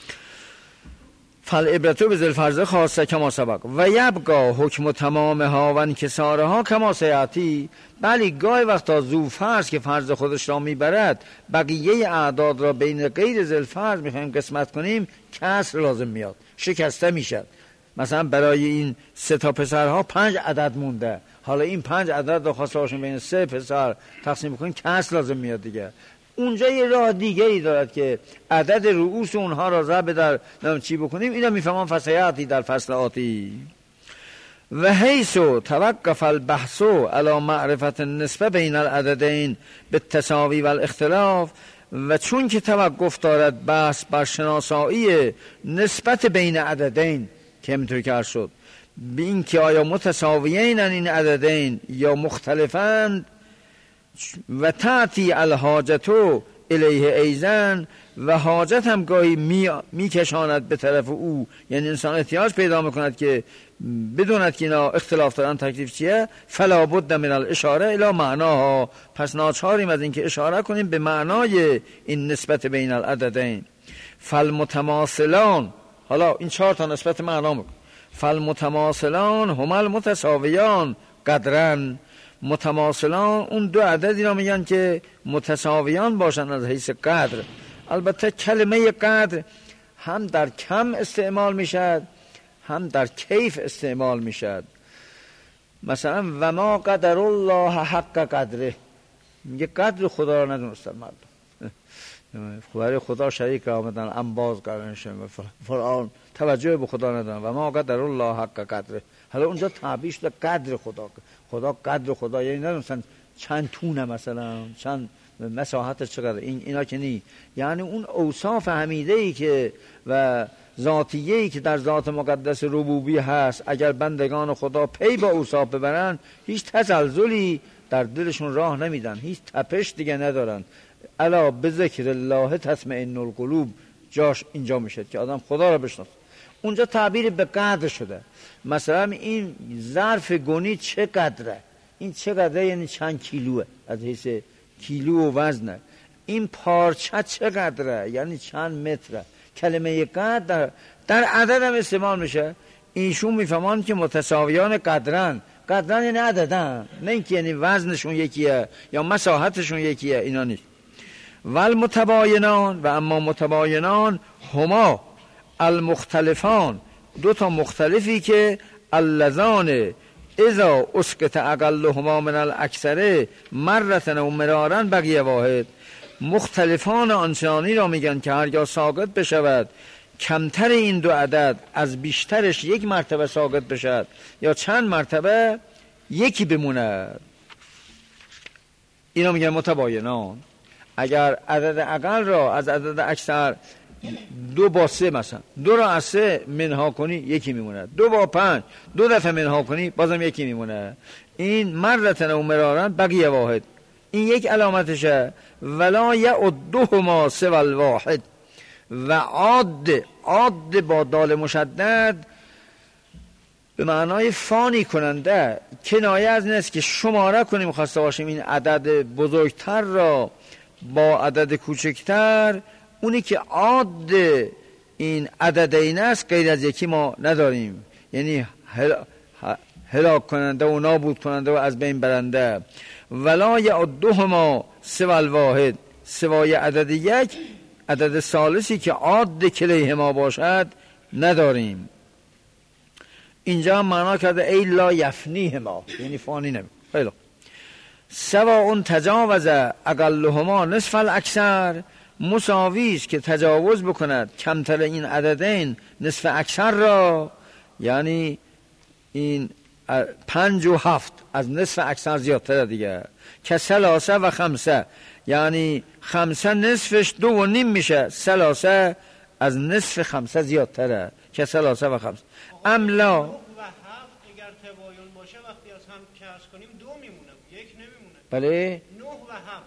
فالعبرة بذی الفرض خاصه کما سبق و یبقى حکم تمامها و انکسارها کما سیاتی. بلی گاهی وقتا ذو فرض که فرض خودش را میبرد بقیه اعداد را بین غیر ذی الفرض میخوایم قسمت کنیم، کسر لازم میاد، شکسته میشد. مثلا برای این 3 تا پسرها 5 عدد مونده، حالا این 5 عدد رو خواسته باشیم بین 3 پسر تقسیم بکنیم، کسر لازم میاد دیگه. اونجا یه راه دیگری دارد که عدد رؤوس اونها را ضرب در چی بکنیم. اینا میفهمان فصیحاتی در فصل آتی. و حیث توقف البحث علی معرفت النسبه بین العددین بالتساوی و الاختلاف، و چون که توقف دارد بحث بر شناسایی نسبت بین عددین که همینطور که عرض شد، به این که آیا متساویین این عددین یا مختلفند، و تأتی الحاجتو الیه ایزن، و حاجت هم گاهی می کشاند به طرف او، یعنی انسان احتیاج پیدا میکند که بدوند که اینا اختلاف دارن تکلیف چیه، فلا بد من الاشاره الی معناها، پس ناچاریم از اینکه اشاره کنیم به معنای این نسبت بین العددین. فالمتماثلان، حالا این 4 تا نسبت معنا میکنه. فالمتماثلان هم المتساویان قدرن، متماثلان اون 2 عددی را میگن که متساویان باشن از حیث قدر. البته کلمه قدر هم در کم استعمال میشد هم در کیف استعمال میشد. مثلا و ما قدر الله حق قدره، میگه قدر خدا را ندونستن مردم، خدا شریک را آمدن انباز کردنشون و فرعون توجه به خدا ندارن. و ما قدر الله حق قدره، حالا اونجا تعبیرش به قدر خدا قدر خدا، یعنی ندونستن چند تونه مثلا، چند مساحتش چقدر، اینا که نی. یعنی اون اوصاف حمیده‌ای که و ذاتیه‌ای که در ذات مقدس ربوبی هست، اگر بندگان خدا پی با اوصاف ببرن، هیچ تزلزلی در دلشون راه نمیدن، هیچ تپش دیگه ندارن. الا بذکر الله تطمئن القلوب جاش اینجا میشه که آدم خدا را بشناسه. اونجا تعبیر به قدر شده. مثلا این ظرف گونی چقدره، این چقدره یعنی چند کیلوه، از حیث کیلو و وزنه. این پارچه چقدره یعنی چند متره. کلمه قدر در عدد هم استعمال میشه. ایشون میفهمان که متساویان قدرن. قدرن یعنی عددن، نه اینکه یعنی وزنشون یکیه یا مساحتشون یکیه، اینا نیست. ول متباینان، و اما متباینان هما المختلفان، دو تا مختلفی که اللذان اذا اسقط اقلهما من الاکثر مرتن و مرارن بقیه واحد. مختلفان آنچنانی را میگن که هرگاه ساقط بشود کمتر این دو عدد از بیشترش یک مرتبه ساقط بشد یا چند مرتبه یکی بموند، اینا میگن متباینان. اگر عدد اقل را از عدد اکثر 2 با 3 مثلا 2 را از 3 منها کنی یکی میمونه، 2 با 5 2 دفعه منها کنی بازم یکی میمونه. این مرتن و مرارن بقیه واحد، این یک علامتشه. ولا یعدهما سوى الواحد. و عاد با دال مشدد به معنای فانی کننده، کنایه از نیست که شماره کنیم خواسته باشیم این عدد بزرگتر را با عدد کوچکتر. اونی که عاد این عدد این است غیر از یکی ما نداریم، یعنی هلاک کننده و نابود کننده و از بین برنده. ولا یعدهما سوى الواحد، سوای عدد یک، عدد ثالثی که عاد کلیهما باشد نداریم. اینجا معنا کرده ای لا یفنیهما، یعنی فانی نمی. خیلی سواء تجاوز اقلهما نصف الاکثر، مساوی است که تجاوز بکند کمتر این عددین نصف اکثر را، یعنی این 5 و 7 از نصف اکثر زیادتره دیگه. که 3 و 5، یعنی 5 نصفش 2.5 میشه، 3 از نصف 5 زیادتره که 3 و 5. املا 9 و 7 اگر تباین باشه وقتی از هم کسر کنیم 2 میمونه، 1 نمیمونه. بله 9 و 7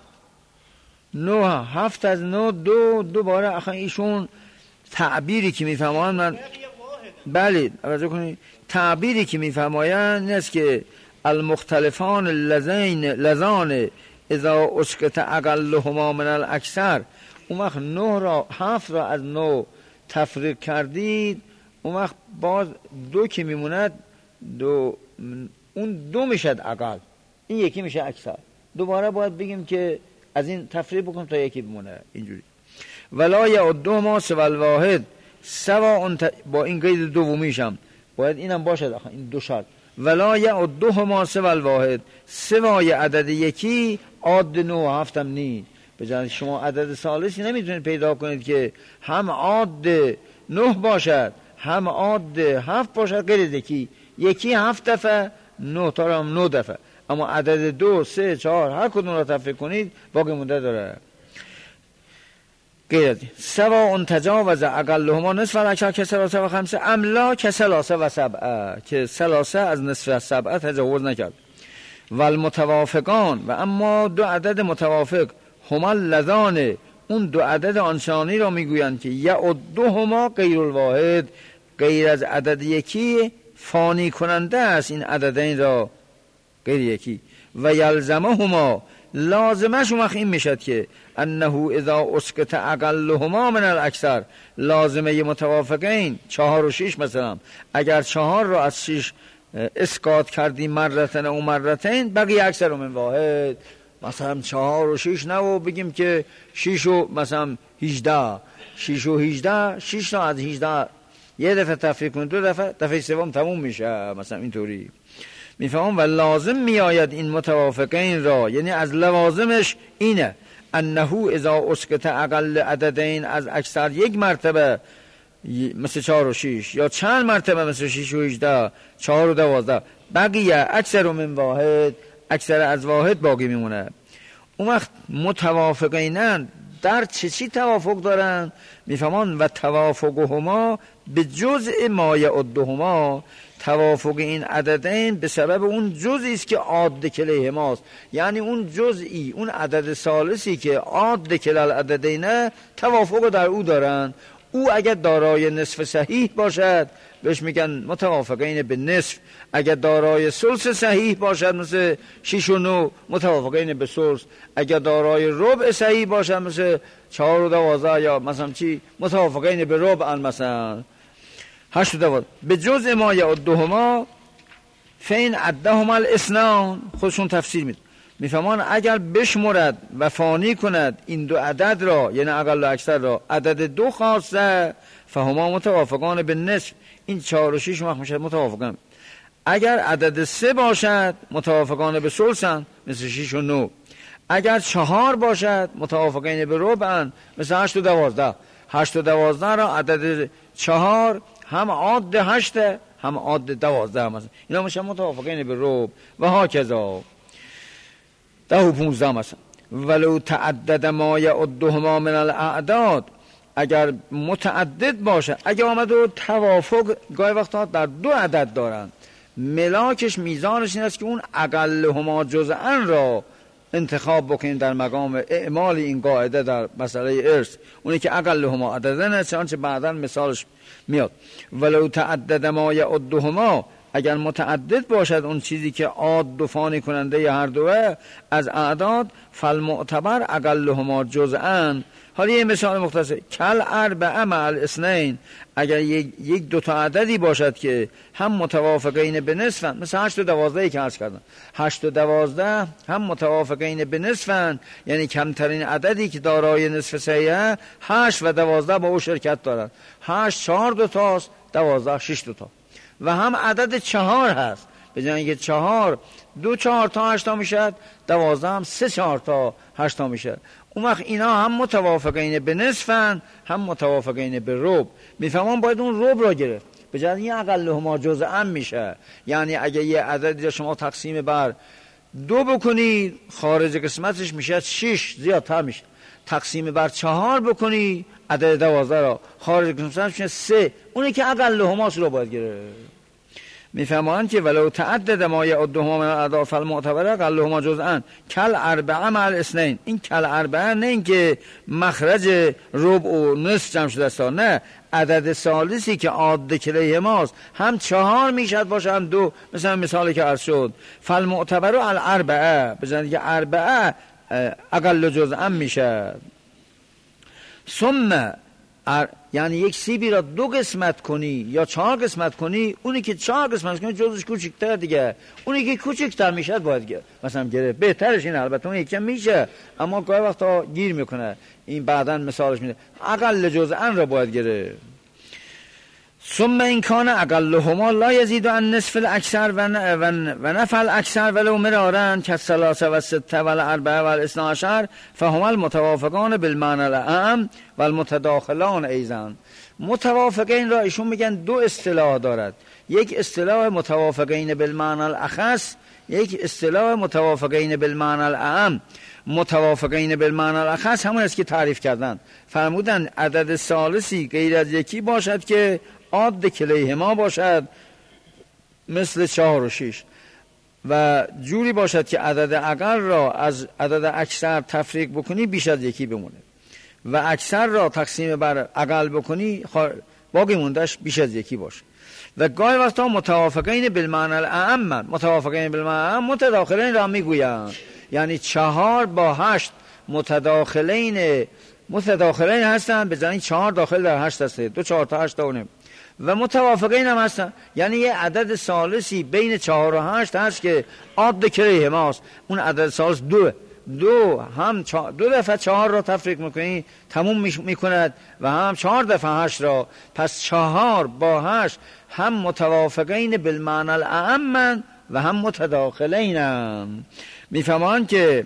9 7 از 9 2 دوباره. آخه ایشون تعبیری که میفهمن من بله توجه کنید، تعبیری که میفرمایند این است که المختلفان لذان اذا اسقط اقلهما من الاکثر. اون وقت 9 را 7 را از 9 تفریق کردید، اون وقت باز 2 که میموند اون 2 میشد اقل، این یکی میشه اکثر. دوباره باید بگیم که از این تفریق بکنم تا یکی بمونه اینجوری. ولا یعدهما سوى الواحد سواء، با این قید دومیشم باید اینم باشه آخه این 2 شرط. ولا یعدهما سوى الواحد، سوای عدد یکی عاد 9 و 7 هم نیست. بجای شما عدد ثالثی نمیتونید پیدا کنید که هم عاد 9 باشد هم عاد 7 باشد غیر یکی 7 دفعه 9 تا هم 9 دفعه، اما عدد 2 3 4 هر کدوم را تفریق کنید باقی مونده داره. غیر سواء تجاوز اقلهما نصف الاکثر که 3 و 5 املا که 3 و 7 که 3 از نصف 7 تجاوز نکرد. والمتوافقان، و اما 2 عدد متوافق هما اللذان، اون 2 عدد آنچنانی را میگویند که یعدهما غیر الواحد، غیر از عدد یکی فانی کننده است این عددین را غیر یکی. و یلزمهما، لازمش اون این میشد که انه اذا اسقط اقلهما من الاکثر، لازمه متوافقین 4 و 6 مثلا، اگر 4 را از 6 اسقاط کردیم مرتن و مرتین بقی اکثر من واحد. مثلا 4 و 6 نه و بگیم که 6 و مثلا 18 6 و 18 6 را از 18 یه دفعه تفریق کنید 2 دفعه سوم تموم میشه مثلا اینطوری میفهم. و لازم میآید این متوافقین را، یعنی از لوازمش اینه انه اذا اسقط اقل عددین از اکثر یک مرتبه مثل 4 و 6 یا چند مرتبه مثل 6 و 18 4 و 12 بقیه اکثر من واحد، اکثر از واحد باقی میمونه. اون وقت متوافقینن در چی توافق دارن؟ میفهمان و توافقهما به جزء ما یعدهما، توافق این عددین به سبب اون جزئی است که عاد کلیهماست، یعنی اون جزئی، اون عدد ثالثی که عاد کل العددین توافق در او دارن. او اگر دارای نصف صحیح باشد بهش میگن متوافقین به نصف، اگر دارای ثلث صحیح باشد مثل 6 و 9 متوافقین به ثلث، اگر دارای ربع صحیح باشد مثل 4 و 12 یا مثلا چی متوافقین به ربع، مثلا 8 و 12. به جزء ما یعدهما فین عدهما الاثنان، خودشون تفسیر میده، میفهمان اگر بشمرد و فانی کند این دو عدد را، یعنی اقل و اکثر را، عدد 2 خاصه فهما متوافقان به نصف، این 4 و 6 میشه متوافقان. اگر عدد 3 باشد متوافقان به ثلثن مثل 6 و 9، اگر 4 باشد متوافقین به ربعن مثل 8 و 12. 8 و 12 را عدد 4 هم عاد 8 هم عاد 12 مثلا، اینا میشه متوافقین به ربع و هاکذا 10 و 15 مثلا. ولو تعدد ما یعدهما من الاعداد، اگر متعدد باشه، اگر آمد و توافق گاهی وقتا در 2 عدد دارن، ملاکش میزانش این است که اون اقلهما جزءا را انتخاب بکنید در مقام اعمال این قاعده در مسئله ارث، اونی که اقلهما عددن، چنانچه بعدا مثالش میاد. ولو تعدد ما یعدهما، اگر متعدد باشد اون چیزی که عاد و فانی کننده ی هر دوه از اعداد، فالمعتبر اقلهما جزءا. حالا یه مثال مختصر، کل اربعه مع الاثنین، اگر یک 2 تا عددی باشد که هم متوافقین به نصفن، مثل 8 و 12 که عرض کردم، 8 و 12 هم متوافقین به نصفن، یعنی کمترین عددی که دارای نصف صحیحه 8 و 12 با او شرکت دارن. 8 4 2 تاست، 12 6 2 تا، و هم عدد 4 هست، به جای اینکه 4 2 4 تا 8 تا میشد، 12 هم 3 4 تا 8 تا میشد. اون وقت اینا هم متوافقین به نصفن هم متوافقین به ربع، میفهمون باید اون ربع را گرفت، به جای این اقلهما جزءا میشه. یعنی اگه یه عددی شما تقسیم بر 2 بکنید خارج قسمتش میشه 6، زیادتر میشه. تقسیم بر 4 بکنی عدد 12 را خارج قسمتش میشه 3، اونی که اقلهماست رو باید گرفت. میفهمان که ولو تعدد ما یعدهما من الاعداد فالمعتبر اقلهما جزءا کل اربعه مع الاثنین. این کل اربعه نه اینکه مخرج ربع و نصف جمع شده است، نه، عدد ثالثی که عاد کلیهماست، هم 4 میشد باشه هم 2، مثلا مثالی که عرض شد فالمعتبر الاربعه، بزنید که اربعه اقل جزءا میشه. ثم یعنی یک سیبی را 2 قسمت کنی یا 4 قسمت کنی، اونی که 4 قسمت کنی جزش کوچکتر دیگه، اونی که کوچکتر میشه باید گرفت، مثلا گرفت. بهترش این البته اون یکم میشه اما گاهی وقتا گیر میکنه، این بعداً مثالش میده، اقل جزءا را باید گرفت. ثم این کان اقلهما لا یزید عن نصف الاکثر و نفع الاکثر ولو مرارا كالثلاثه والسته والاربعه والاثنی عشر فهما المتوافقان بالمعنى الاعم والمتداخلان ایضا. متوافقین را ایشون میگن 2 اصطلاح دارد، یک اصطلاح متوافقین بالمعنى الاخص، یک اصطلاح متوافقین بالمعنى الاعم. متوافقین بالمعنى الاخص همون است که تعریف کردن، فرمودن عدد ثالثی غیر از یکی باشد که عاد کلیهما باشد مثل 4 و 6، و جوری باشد که عدد اقل را از عدد اکثر تفریق بکنی بیش از یکی بمونه، و اکثر را تقسیم بر اقل بکنی باقی موندهش بیش از یکی باشه. و گاهی وقتا متوافقین بالمعنى الاعم، متوافقین بالمعنى الاعم متداخلین را میگویند، یعنی 4 با 8 متداخلین هستن، بزنین 4 داخل در 8 هسته، 2 4 تا 8 تا و متوافقین هم هستن، یعنی یه عدد ثالثی بین 4 و 8 هست که عاد کلیهماست، اون عدد ثالث 2 هم 2 دفعه 4 را تفریق میکنی تموم میکند و هم 4 دفعه 8 را، پس 4 با 8 هم متوافقین بالمعنى الاعم و هم متداخلین هم. میفهمان که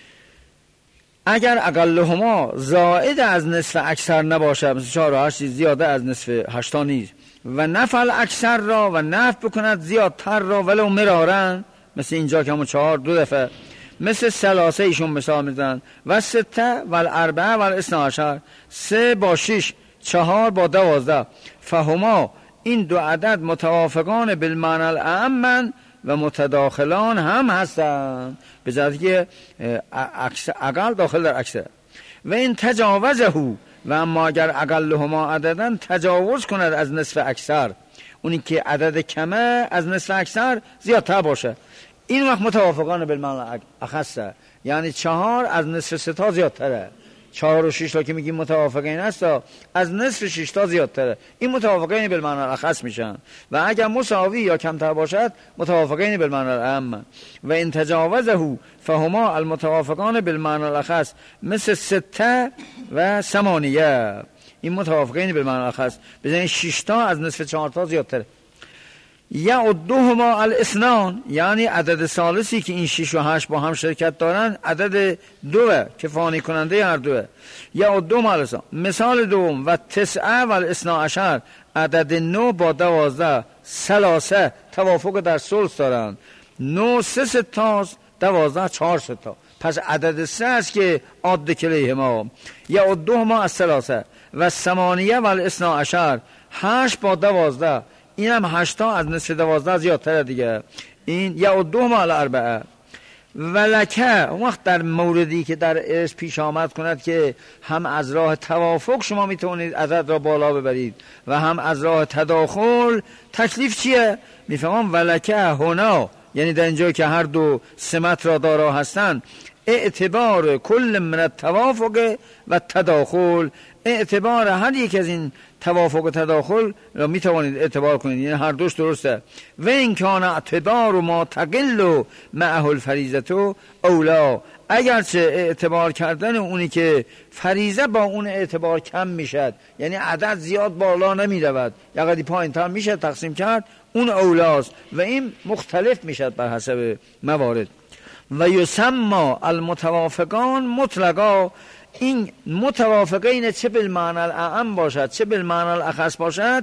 اگر اقلهما زائد از نصف اکثر نباشد، مثل 4 و 8 زیاده از نصف 8 نیست، و نفع اکثر را و نفع بکند زیادتر را ولو مرارن، مثل اینجا که همون 4 2 دفعه، مثل ثلاثه ایشون مثال میزنن و 6 و 4 و 12، 3 با 6، 4 با 12. فهما این دو عدد متوافقان بالمعنی الاعم و متداخلان هم هستند، به جهتی که اقل داخل در اکثر. و این تجاوزه و اما اگر اقلهما عددن تجاوز کند از نصف اکثر، اونی که عدد کمه از نصف اکثر زیادتر باشه، این وقت متوافقان بالمعنی اخصه، یعنی 4 از نصف 3 تا زیادتره. 4 و 6 تا که میگیم متوافقین هست از نصف 6 تا زیادتره، این متوافقین بالمعنی الاخص میشن. و اگر مساوی یا کمتر باشد متوافقین بالمعنی الاعم. و ان تجاوزه فهما المتوافقان بالمعنی الاخص مثل 6 و 8، این متوافقین بالمعنی الاخص، بزنین 6 تا از نصف 4 تا زیادتره. یعدهما الاثنان، یعنی عدد ثالثی که این 6 و 8 با هم شرکت دارن عدد 2 که فانی کننده هر دوه. یعدهما الاثنان، مثال دوم و 9 و 12، عدد 9 با 12 ثلاثه توافق در ثلث دارن. 9 3 تاست، 12 4 تا، پس عدد 3 است که عد کلیهما. یعدهما الثلاثه و 8 و 12، 8 با 12، این هم 8 تا از نصف 12 زیادتره دیگه. این یا 2 مال 4 ولکه. وقت در موردی که در ارث پیش آمد کند که هم از راه توافق شما میتونید عدد را بالا ببرید و هم از راه تداخل، تکلیف چیه؟ میفهمم ولکه هنا، یعنی در اینجا که هر دو سمت را دارا هستند، اعتبار کل من التوافق و تداخل، اعتبار هر یک از این توافق و تداخل را میتوانید اعتبار کنید، یعنی هر دوش درسته. و این کان اعتبار و ما تقل معه الفریضه اولا، اگرچه اعتبار کردن اونی که فریضه با اون اعتبار کم میشد، یعنی عدد زیاد بالا نمی رود، یا قدی پایین تر میشه تقسیم کرد، اون اولاست و این مختلف میشد بر حسب موارد. و یسمى المتوافقان مطلقا، این متوافقین چه بالمعنی الاعم باشد چه بالمعنی الاخص باشد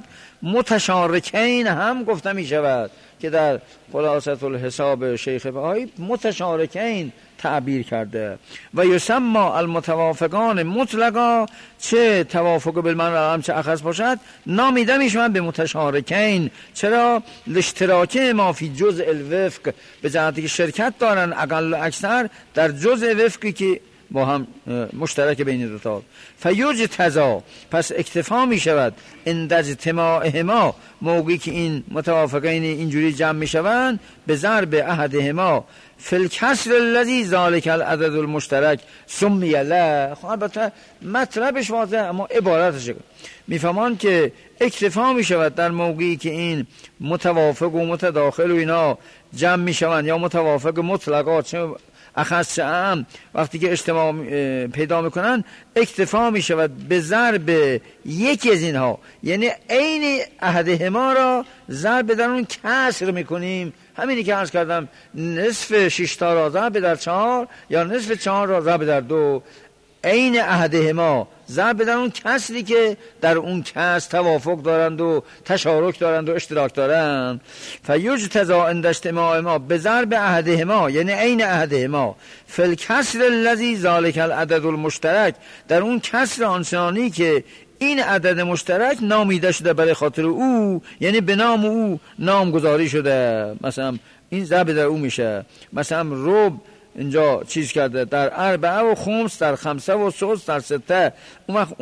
متشارکین هم گفته می شود، که در خلاصه الحساب شیخ بهایی متشارکین تعبیر کرده. و یسمى المتوافقان مطلقا، چه توافق بالمعنی الاعم چه اخص باشد نامیده می شود به متشارکین. چرا؟ لاشتراک ما فی جزء الوفق، به جهتی که شرکت دارن اقل و اکثر در جزء وفقی که با هم مشترک بین دو تا. فیوج تضا، پس اکتفا می شود اند اجتماعهما، موقعی که این متوافقین اینجوری جمع می شوند، به ضرب احدهما فی الکسر الذی ذالک العدد المشترک سمی له. خب البته مطلبش واضحه اما عبارتش میفهمان که اکتفا می شود در موقعی که این متوافق و متداخل و اینا جمع می شوند، یا متوافق مطلقات چه اخص هم وقتی که اجتماع پیدا میکنن، اکتفا می شود به ضرب یکی از اینها، یعنی عین احدهما را ضرب در اون کسر میکنیم. همینی که عرض کردم، نصف 6 تا را ضرب در 4، یا نصف 4 را ضرب در 2، عین احدهما ضرب در اون کسری که در اون کس توافق دارند و تشارک دارند و اشتراک دارند. فیوج تضا عند اجتماع ما به ضرب احدهما، یعنی عین احدهما فی الکسر الذی ذالک العدد المشترک، در اون کسر آنچنانی که این عدد مشترک نامیده شده برای خاطر او، یعنی به نام او نامگذاری شده. مثلا این ضرب در او میشه. مثلا ربع اینجا چیز کرده در 4 و خمس، در 5 و سدس، در 6. اون وقت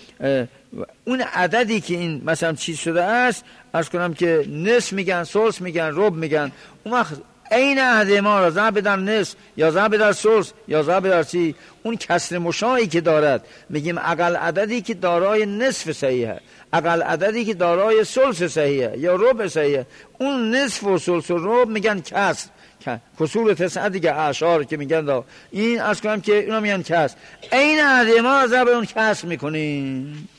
اون عددی که این مثلا چیز شده است، عرض کنم که نصف میگن، ثلث میگن، ربع میگن، اون وقت عین عدد ما را ضرب در نصف یا ضرب در ثلث یا ضرب در سی، اون کسر مشاعی که دارد، میگیم اقل عددی که دارای نصف صحیحه، اقل عددی که دارای ثلث صحیحه یا ربع صحیحه، اون نصف و ثلث و ربع میگن کسر. کسور 9 دیگه اعشار که میگن این، از کنم که اونا میگن کسر. عین عدد ما را ضرب اون کسر میکنیم.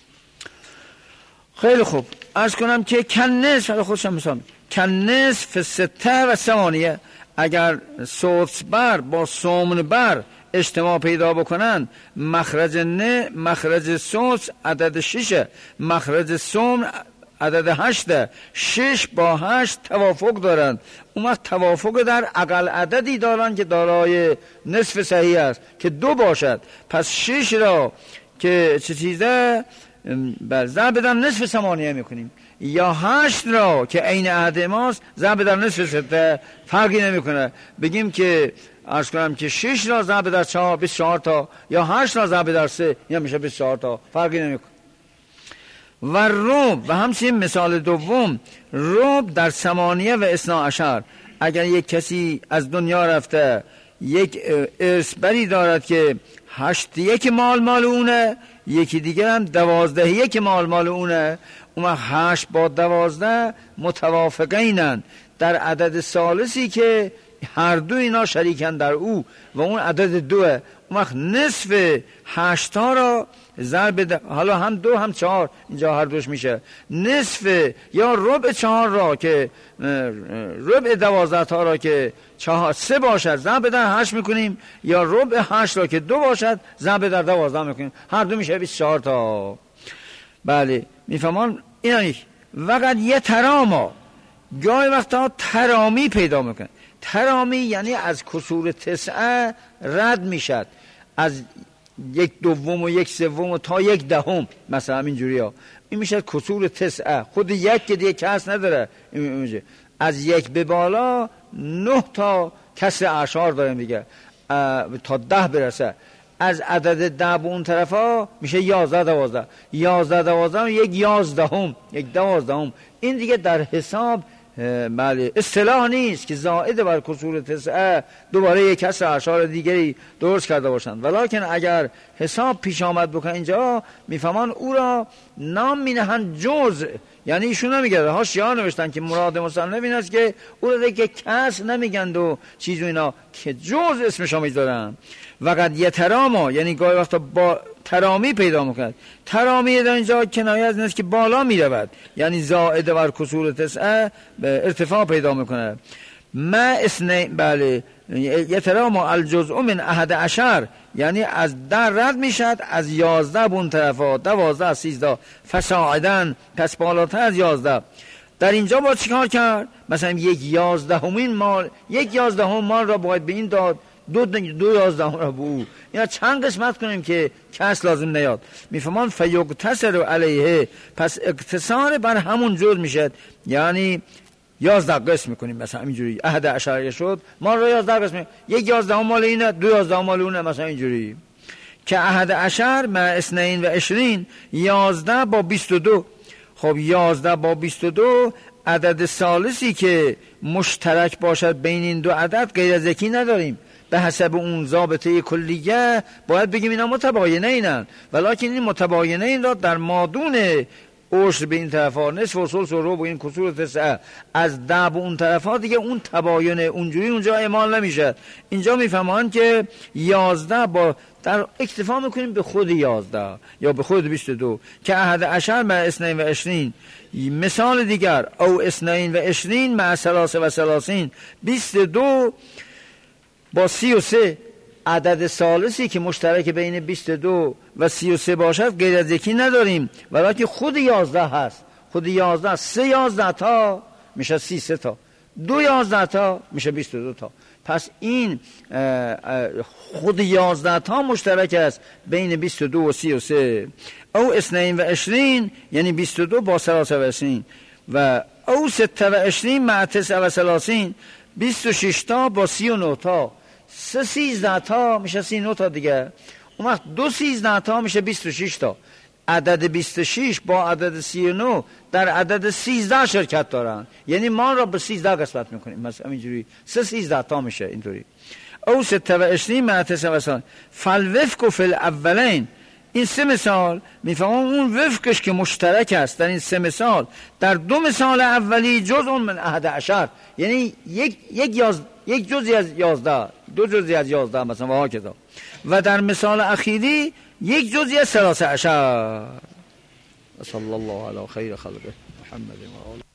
خیلی خوب، از کنم که کنصف، خودشم مثلا کنصف 6 و 8، اگر سدس بر با ثمن بر اجتماع پیدا بکنن، مخرج مخرج سدس عدد 6، مخرج ثمن عدد 8، 6 با 8 توافق دارند. اون وقت توافق در اقل عددی دارند که دارای نصف صحیح است که 2 باشد. پس 6 را که چه چیزه ضرب در نصف 8 میکنیم، یا 8 را که عین عهد ماست ضرب در نصف 6 فرقی نمیکنه. بگیم که عرض کنم که 6 را ضرب در 4 24 تا، یا 8 را ضرب در 3 یا میشه 24 تا، فرقی نمیکنه. و ربع و همچنین مثال دوم، ربع در 8 و 12. اگر یک کسی از دنیا رفته یک ارث بری دارد که 8 مال اونه، یکی دیگر هم 12 مال اونه، اون 8 با 12 متوافقینن در عدد ثالثی که هر دو اینا شریکن در او و اون عدد 2. اون وقت نصف 8 را ضرب حالا هم 2 هم 4 اینجا هر دوش میشه، نصف یا ربع 4 را که ربع 12 تا را که 3 باشد ضرب در 8 میکنیم، یا ربع 8 را که 2 باشد ضرب در 12 میکنیم، هر دو میشه 24 تا. بله میفهمان اینا. وقت یه تراما گاهی وقتا ترامی پیدا میکنه. ترامی یعنی از کسور 9 رد میشد، از 1/2 و 1/3 تا 1/10 مثلا اینجوری ها، این میشه کسور 9. خود یک که دیگه کس نداره، از 1 به بالا 9 تا کسر اعشار داریم دیگه تا 10 برسه. از عدد 10 به اون طرف ها میشه 11 12 11 12 یک 11 یک 12. این دیگه در حساب بله اصطلاح نیست که زائد بر کسور 9 دوباره یک کسر اعشار دیگری درست کرده باشند، ولکن اگر حساب پیش آمد بکن اینجا میفهمان او را نام مینهند جزء، یعنی ایشون نمیگه، حاشیه نوشتن که مراد مصنف این است که او را که کس نمیگند و چیز و اینا، که جزء اسمش میذارن. وقت یه تراما یعنی گاهی وقتا با ترامی پیدا میکند. ترامی در اینجا کنایه از نیست که بالا میرود، یعنی زائد بر کسور 9 به ارتفاع پیدا میکنه. ما اثنین بله یه تراما الجزء من 11 یعنی از 10 رد میشد، از 11 به اون طرفا 12 13 فصاعدن پس بالاتر از 11. در اینجا با چیکار کرد؟ مثلا یک 11 مال، یک 11 مال را باید به این داد، 2 11 را به او، یا چند قسمت کنیم که کس لازم نیاد. میفهمان فیقتصر علیه، پس اقتصار بر همون جز میشد، یعنی 11 قسم میکنیم مثلا اینجوری. 11 شد مال را 11 قسم، یک 11 مال اینه، 2 11 مال اونه، مثلا اینجوری. که 11 مع 22 11 با 22. خب 11 با 22 عدد ثالثی که مشترک باشد بین این دو عدد غیر از یکی نداریم. به حسب اون ضابطه کلیه باید بگیم اینا متباینه اینن، ولکن این متباینه این را در مادون عشر به این طرفا، نصف و ثلث و ربع این کسور 9 از 10 به اون طرفا دیگه اون تباینه اونجوری اونجا اعمال نمیشه. اینجا میفهمان که 11 با در اکتفا میکنیم به خود 11 یا به خود 22 که 11 مع 22. مثال دیگر او 22 مع 33 22 با 33. عدد ثالثی که مشترک بین 22 و 33 باشد غیر از یکی نداریم، ولی خود 11 هست. خود 11 3 11 تا میشه 33 تا، 2 11 تا میشه 22 تا. پس این خود 11 تا مشترک است بین 22 و 33. او 22 یعنی 22 با 23 و او 26 مع 39 26 تا با 39 تا. 13 تا میشه 39 تا دیگه. اون وقت 2 13 تا میشه 26 تا. عدد 26 با عدد 39 در عدد 13 شرکت دارن، یعنی ما را به 13 قسمت میکنیم، مثلا اینجوری 13 تا میشه اینطوری. او 26 مع 39 فالوفق فی الاولین. این 3 مثال میفهمم اون وفقش که مشترک است در این 3 مثال در 2 مثال اولی جزء من 11، یعنی یک جزئی از 11، 2 جزئی از 11 مثلا و هاکذا. و در مثال اخیری یک جزئی از 13. صلی الله علی خیر خلقه محمد و آله.